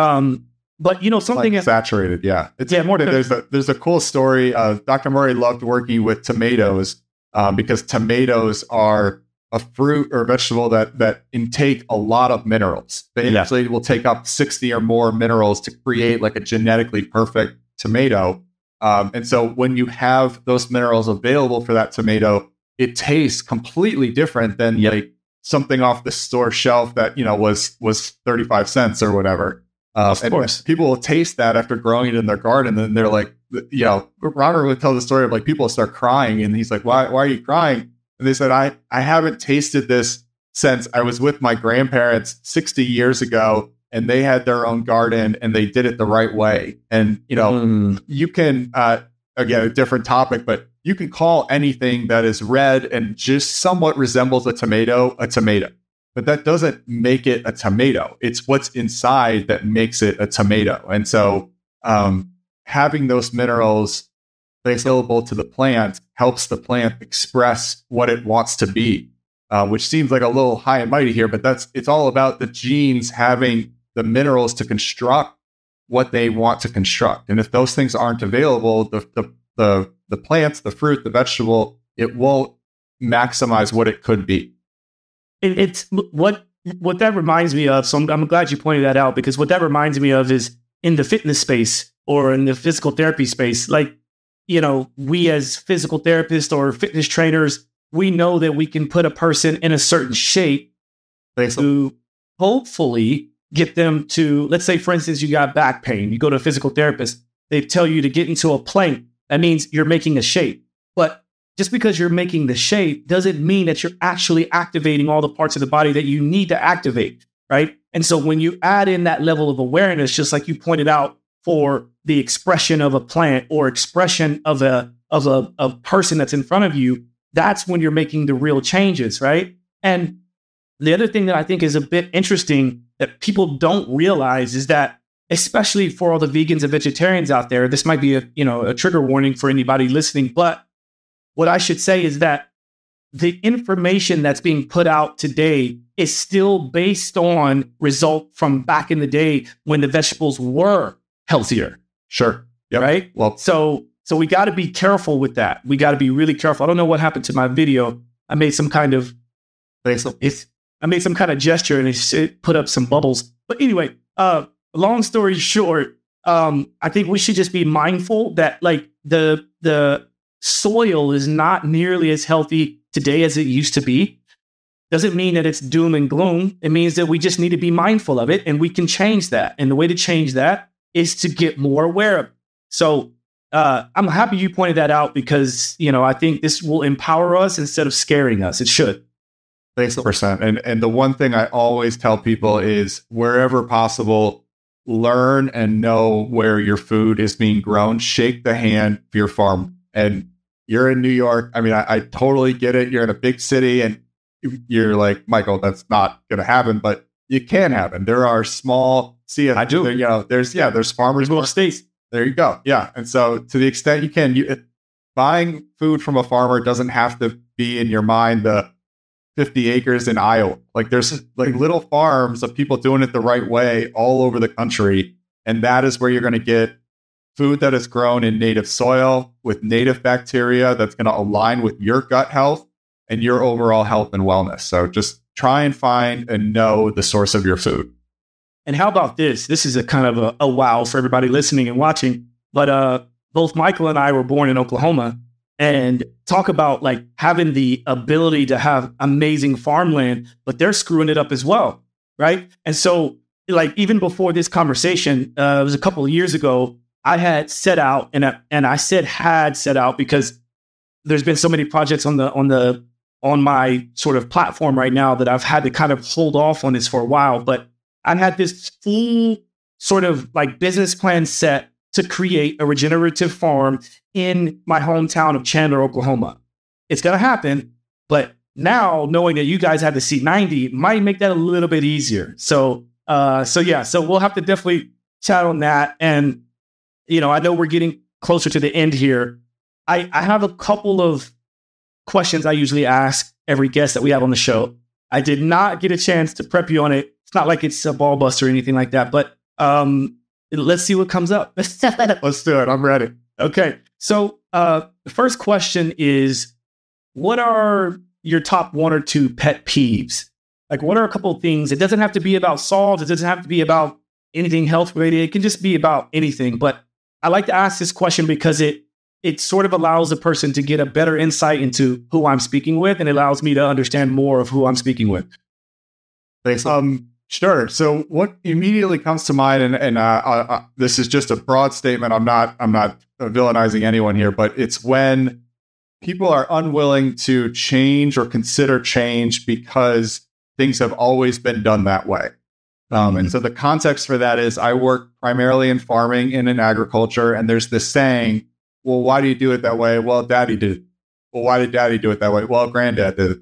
But something saturated, yeah. More. There's a cool story. Dr. Murray loved working with tomatoes because tomatoes are a fruit or vegetable that intake a lot of minerals. They actually will take up 60 or more minerals to create a genetically perfect tomato. And so when you have those minerals available for that tomato, it tastes completely different than something off the store shelf that was 35 cents or whatever. Of course, people will taste that after growing it in their garden, and they're like, Robert would tell the story of people start crying, and he's like, why are you crying? And they said, I haven't tasted this since I was with my grandparents 60 years ago, and they had their own garden and they did it the right way. And, you can, again, a different topic, but you can call anything that is red and just somewhat resembles a tomato. But that doesn't make it a tomato. It's what's inside that makes it a tomato. And so having those minerals available to the plant helps the plant express what it wants to be, which seems like a little high and mighty here, but it's all about the genes having the minerals to construct what they want to construct. And if those things aren't available, the plants, the fruit, the vegetable, it won't maximize what it could be. It's what that reminds me of. So I'm glad you pointed that out, because what that reminds me of is in the fitness space or in the physical therapy space, we as physical therapists or fitness trainers, we know that we can put a person in a certain shape to hopefully get them to, let's say, for instance, you got back pain. You go to a physical therapist. They tell you to get into a plank. That means you're making a shape. But just because you're making the shape doesn't mean that you're actually activating all the parts of the body that you need to activate, right? And so when you add in that level of awareness, just like you pointed out for the expression of a plant or expression of a person that's in front of you, that's when you're making the real changes, right? And the other thing that I think is a bit interesting that people don't realize is that, especially for all the vegans and vegetarians out there, this might be a trigger warning for anybody listening, but what I should say is that the information that's being put out today is still based on result from back in the day when the vegetables were healthier. Sure. Yep. Right? Well, so we got to be careful with that. We got to be really careful. I don't know what happened to my video. I made some kind of gesture and it put up some bubbles. But anyway, long story short, I think we should just be mindful that like the soil is not nearly as healthy today as it used to be. Doesn't mean that it's doom and gloom. It means that we just need to be mindful of it and we can change that. And the way to change that is to get more aware of it. So I'm happy you pointed that out because, I think this will empower us instead of scaring us. It should. Thanks, %. And the one thing I always tell people is wherever possible, learn and know where your food is being grown. Shake the hand of your farm. And you're in New York. I mean, I totally get it. You're in a big city and you're like, Michael, that's not going to happen, but it can happen. There are small, I do. There's farmers. Little states. There you go. Yeah. And so to the extent you can, buying food from a farmer doesn't have to be in your mind the 50 acres in Iowa. Like there's like little farms of people doing it the right way all over the country. And that is where you're going to get food that is grown in native soil with native bacteria that's going to align with your gut health and your overall health and wellness. So just try and find and know the source of your food. And how about this? This is a kind of a wow for everybody listening and watching. But both Michael and I were born in Oklahoma, and talk about like having the ability to have amazing farmland, but they're screwing it up as well, right? And so like even before this conversation, it was a couple of years ago, I had set out, and I said had set out because there's been so many projects on my sort of platform right now that I've had to kind of hold off on this for a while. But I had this full sort of like business plan set to create a regenerative farm in my hometown of Chandler, Oklahoma. It's going to happen, but now knowing that you guys have the C90 might make that a little bit easier. So we'll have to definitely chat on that. And I know we're getting closer to the end here. I have a couple of questions I usually ask every guest that we have on the show. I did not get a chance to prep you on it. It's not like it's a ball buster or anything like that, but let's see what comes up. Let's do it. I'm ready. Okay. So the first question is, what are your top one or two pet peeves? Like, what are a couple of things? It doesn't have to be about salt. It doesn't have to be about anything health related. It can just be about anything. But I like to ask this question because it sort of allows a person to get a better insight into who I'm speaking with, and it allows me to understand more of who I'm speaking with. Thanks. Sure. So what immediately comes to mind, and this is just a broad statement. I'm not villainizing anyone here, but it's when people are unwilling to change or consider change because things have always been done that way. And so the context for that is I work primarily in farming and in agriculture, and there's this saying, well, why do you do it that way? Well, Daddy did it. Well, why did Daddy do it that way? Well, Granddad did it.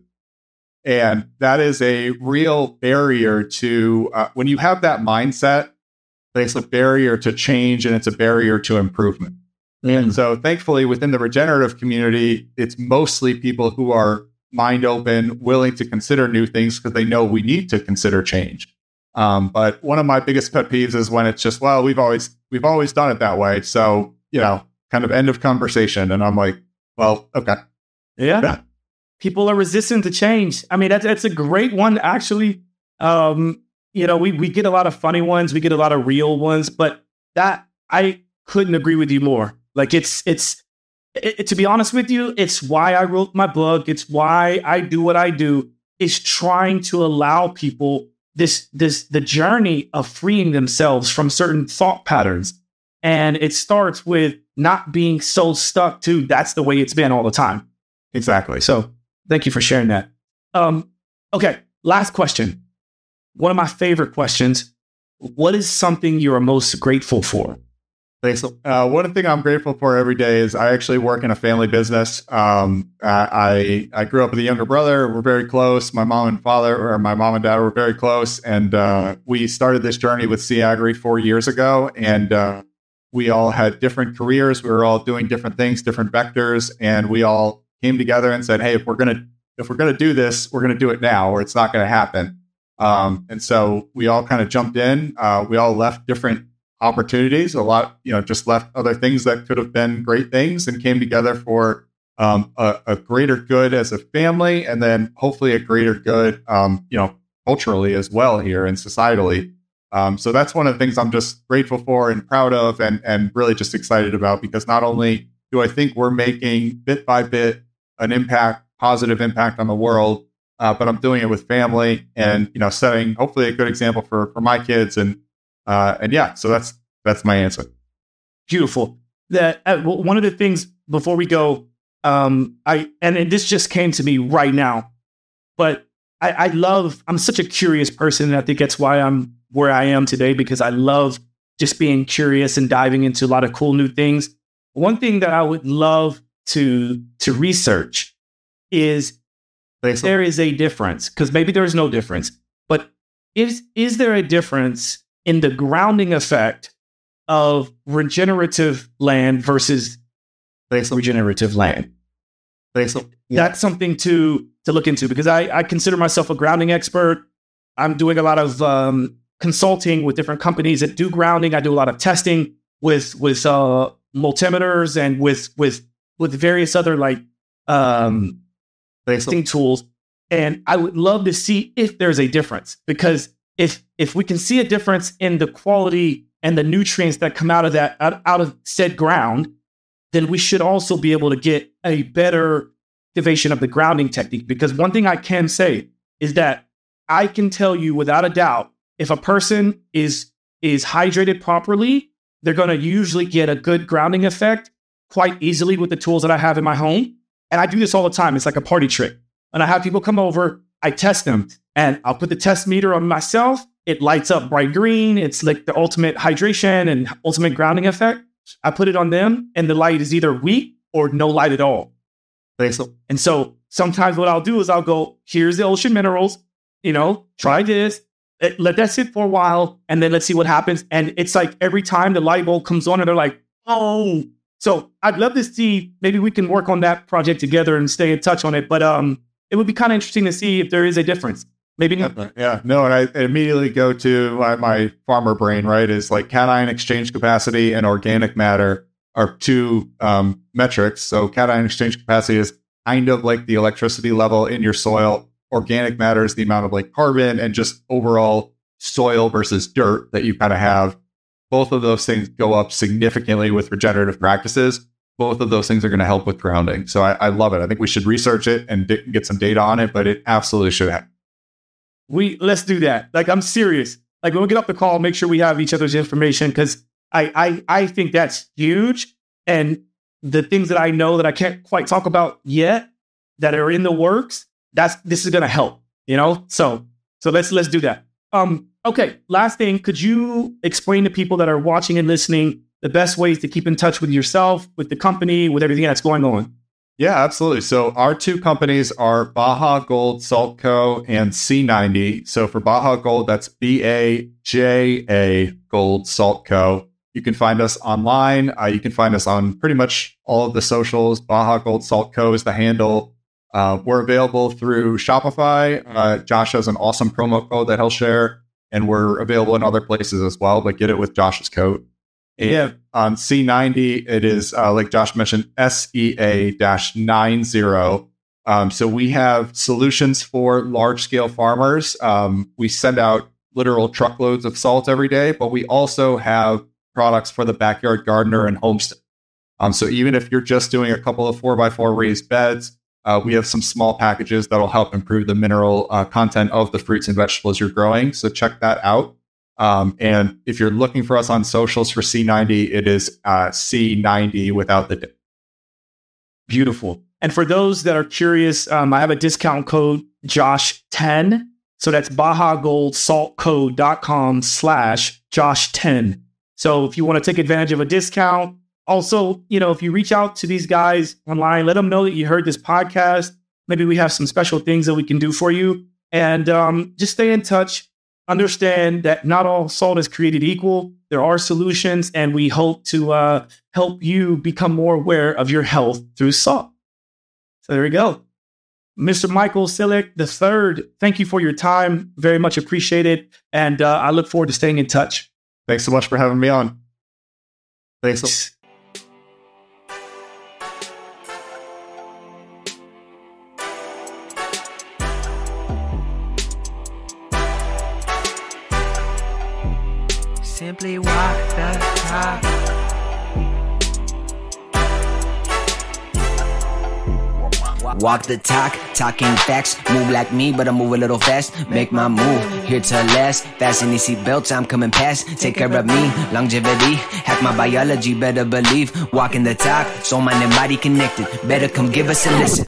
And that is a real barrier to, when you have that mindset, it's a barrier to change and it's a barrier to improvement. And so thankfully within the regenerative community, it's mostly people who are mind open, willing to consider new things because they know we need to consider change. But one of my biggest pet peeves is when it's just, well, we've always done it that way. So, kind of end of conversation. And I'm like, well, okay. Yeah. People are resistant to change. I mean, that's a great one, actually. We get a lot of funny ones. We get a lot of real ones, but that I couldn't agree with you more. Like it's to be honest with you, it's why I wrote my book. It's why I do what I do, is trying to allow people the journey of freeing themselves from certain thought patterns. And it starts with not being so stuck to that's the way it's been all the time. Exactly. So thank you for sharing that. Okay, last question. One of my favorite questions. What is something you are most grateful for? Thanks. One thing I'm grateful for every day is I actually work in a family business. I grew up with a younger brother. We're very close. My mom and dad were very close. And we started this journey with Sea Agri 4 years ago. And we all had different careers. We were all doing different things, different vectors. And we all came together and said, hey, if we're going to do this, we're going to do it now, or it's not going to happen. And so we all kind of jumped in. We all left different opportunities, a lot, just left other things that could have been great things and came together for a greater good as a family, and then hopefully a greater good, culturally as well here and societally. So that's one of the things I'm just grateful for and proud of and really just excited about, because not only do I think we're making bit by bit an positive impact on the world, but I'm doing it with family and, setting hopefully a good example for my kids. So that's my answer. Beautiful. That one of the things before we go, and this just came to me right now, but I'm such a curious person, and I think that's why I'm where I am today, because I love just being curious and diving into a lot of cool new things. One thing that I would love to research is there is a difference, because maybe there's no difference, but is there a difference in the grounding effect of regenerative land versus regenerative land? That's something to look into, because I consider myself a grounding expert. I'm doing a lot of consulting with different companies that do grounding. I do a lot of testing with multimeters and with various other testing tools. And I would love to see if there's a difference, because if we can see a difference in the quality and the nutrients that come out of said ground, then we should also be able to get a better activation of the grounding technique. Because one thing I can say is that I can tell you without a doubt, if a person is hydrated properly, they're going to usually get a good grounding effect quite easily with the tools that I have in my home. And I do this all the time. It's like a party trick. And I have people come over, I test them, and I'll put the test meter on myself. It lights up bright green. It's like the ultimate hydration and ultimate grounding effect. I put it on them, and the light is either weak or no light at all. And so sometimes what I'll do is I'll go, here's the ocean minerals, try this, let that sit for a while, and then let's see what happens. And it's like every time the light bulb comes on, and they're like, oh. So I'd love to see, maybe we can work on that project together and stay in touch on it. But it would be kind of interesting to see if there is a difference. Maybe not. Yeah, no, and I immediately go to my farmer brain, right? Is like cation exchange capacity and organic matter are two metrics. So cation exchange capacity is kind of like the electricity level in your soil. Organic matter is the amount of carbon and just overall soil versus dirt that you kind of have. Both of those things go up significantly with regenerative practices. Both of those things are going to help with grounding. So I love it. I think we should research it and get some data on it, but it absolutely should happen. Let's do that. I'm serious. When we get off the call, make sure we have each other's information, because I think that's huge. And the things that I know that I can't quite talk about yet that are in the works, this is going to help, So let's do that. Okay. Last thing, could you explain to people that are watching and listening the best ways to keep in touch with yourself, with the company, with everything that's going on? Yeah, absolutely. So our two companies are Baja Gold Salt Co. and C90. So for Baja Gold, that's BAJA Gold Salt Co. You can find us online. You can find us on pretty much all of the socials. Baja Gold Salt Co. is the handle. We're available through Shopify. Josh has an awesome promo code that he'll share, and we're available in other places as well, but get it with Josh's code. And on C90, it is, like Josh mentioned, SEA-90. So we have solutions for large-scale farmers. We send out literal truckloads of salt every day, but we also have products for the backyard gardener and homestead. So even if you're just doing a couple of 4x4 raised beds, we have some small packages that'll help improve the mineral content of the fruits and vegetables you're growing. So check that out. And if you're looking for us on socials for C90, it is C90 without the D. Beautiful. And for those that are curious, I have a discount code Josh10. So that's BajaGoldSaltCo.com/Josh10. So if you want to take advantage of a discount, also, if you reach out to these guys online, let them know that you heard this podcast. Maybe we have some special things that we can do for you. And just stay in touch. Understand that not all salt is created equal. There are solutions, and we hope to help you become more aware of your health through salt. So there we go. Mr. Michael Silic III, thank you for your time. Very much appreciated. And I look forward to staying in touch. Thanks so much for having me on. Thanks. Simply walk the talk. Walk the talk, talking facts. Move like me, but I move a little fast. Make my move, here to last. Fasten these seatbelts, I'm coming past. Take care of me, longevity. Hack my biology, better believe. Walking the talk, soul, mind, and body connected. Better come give us a listen.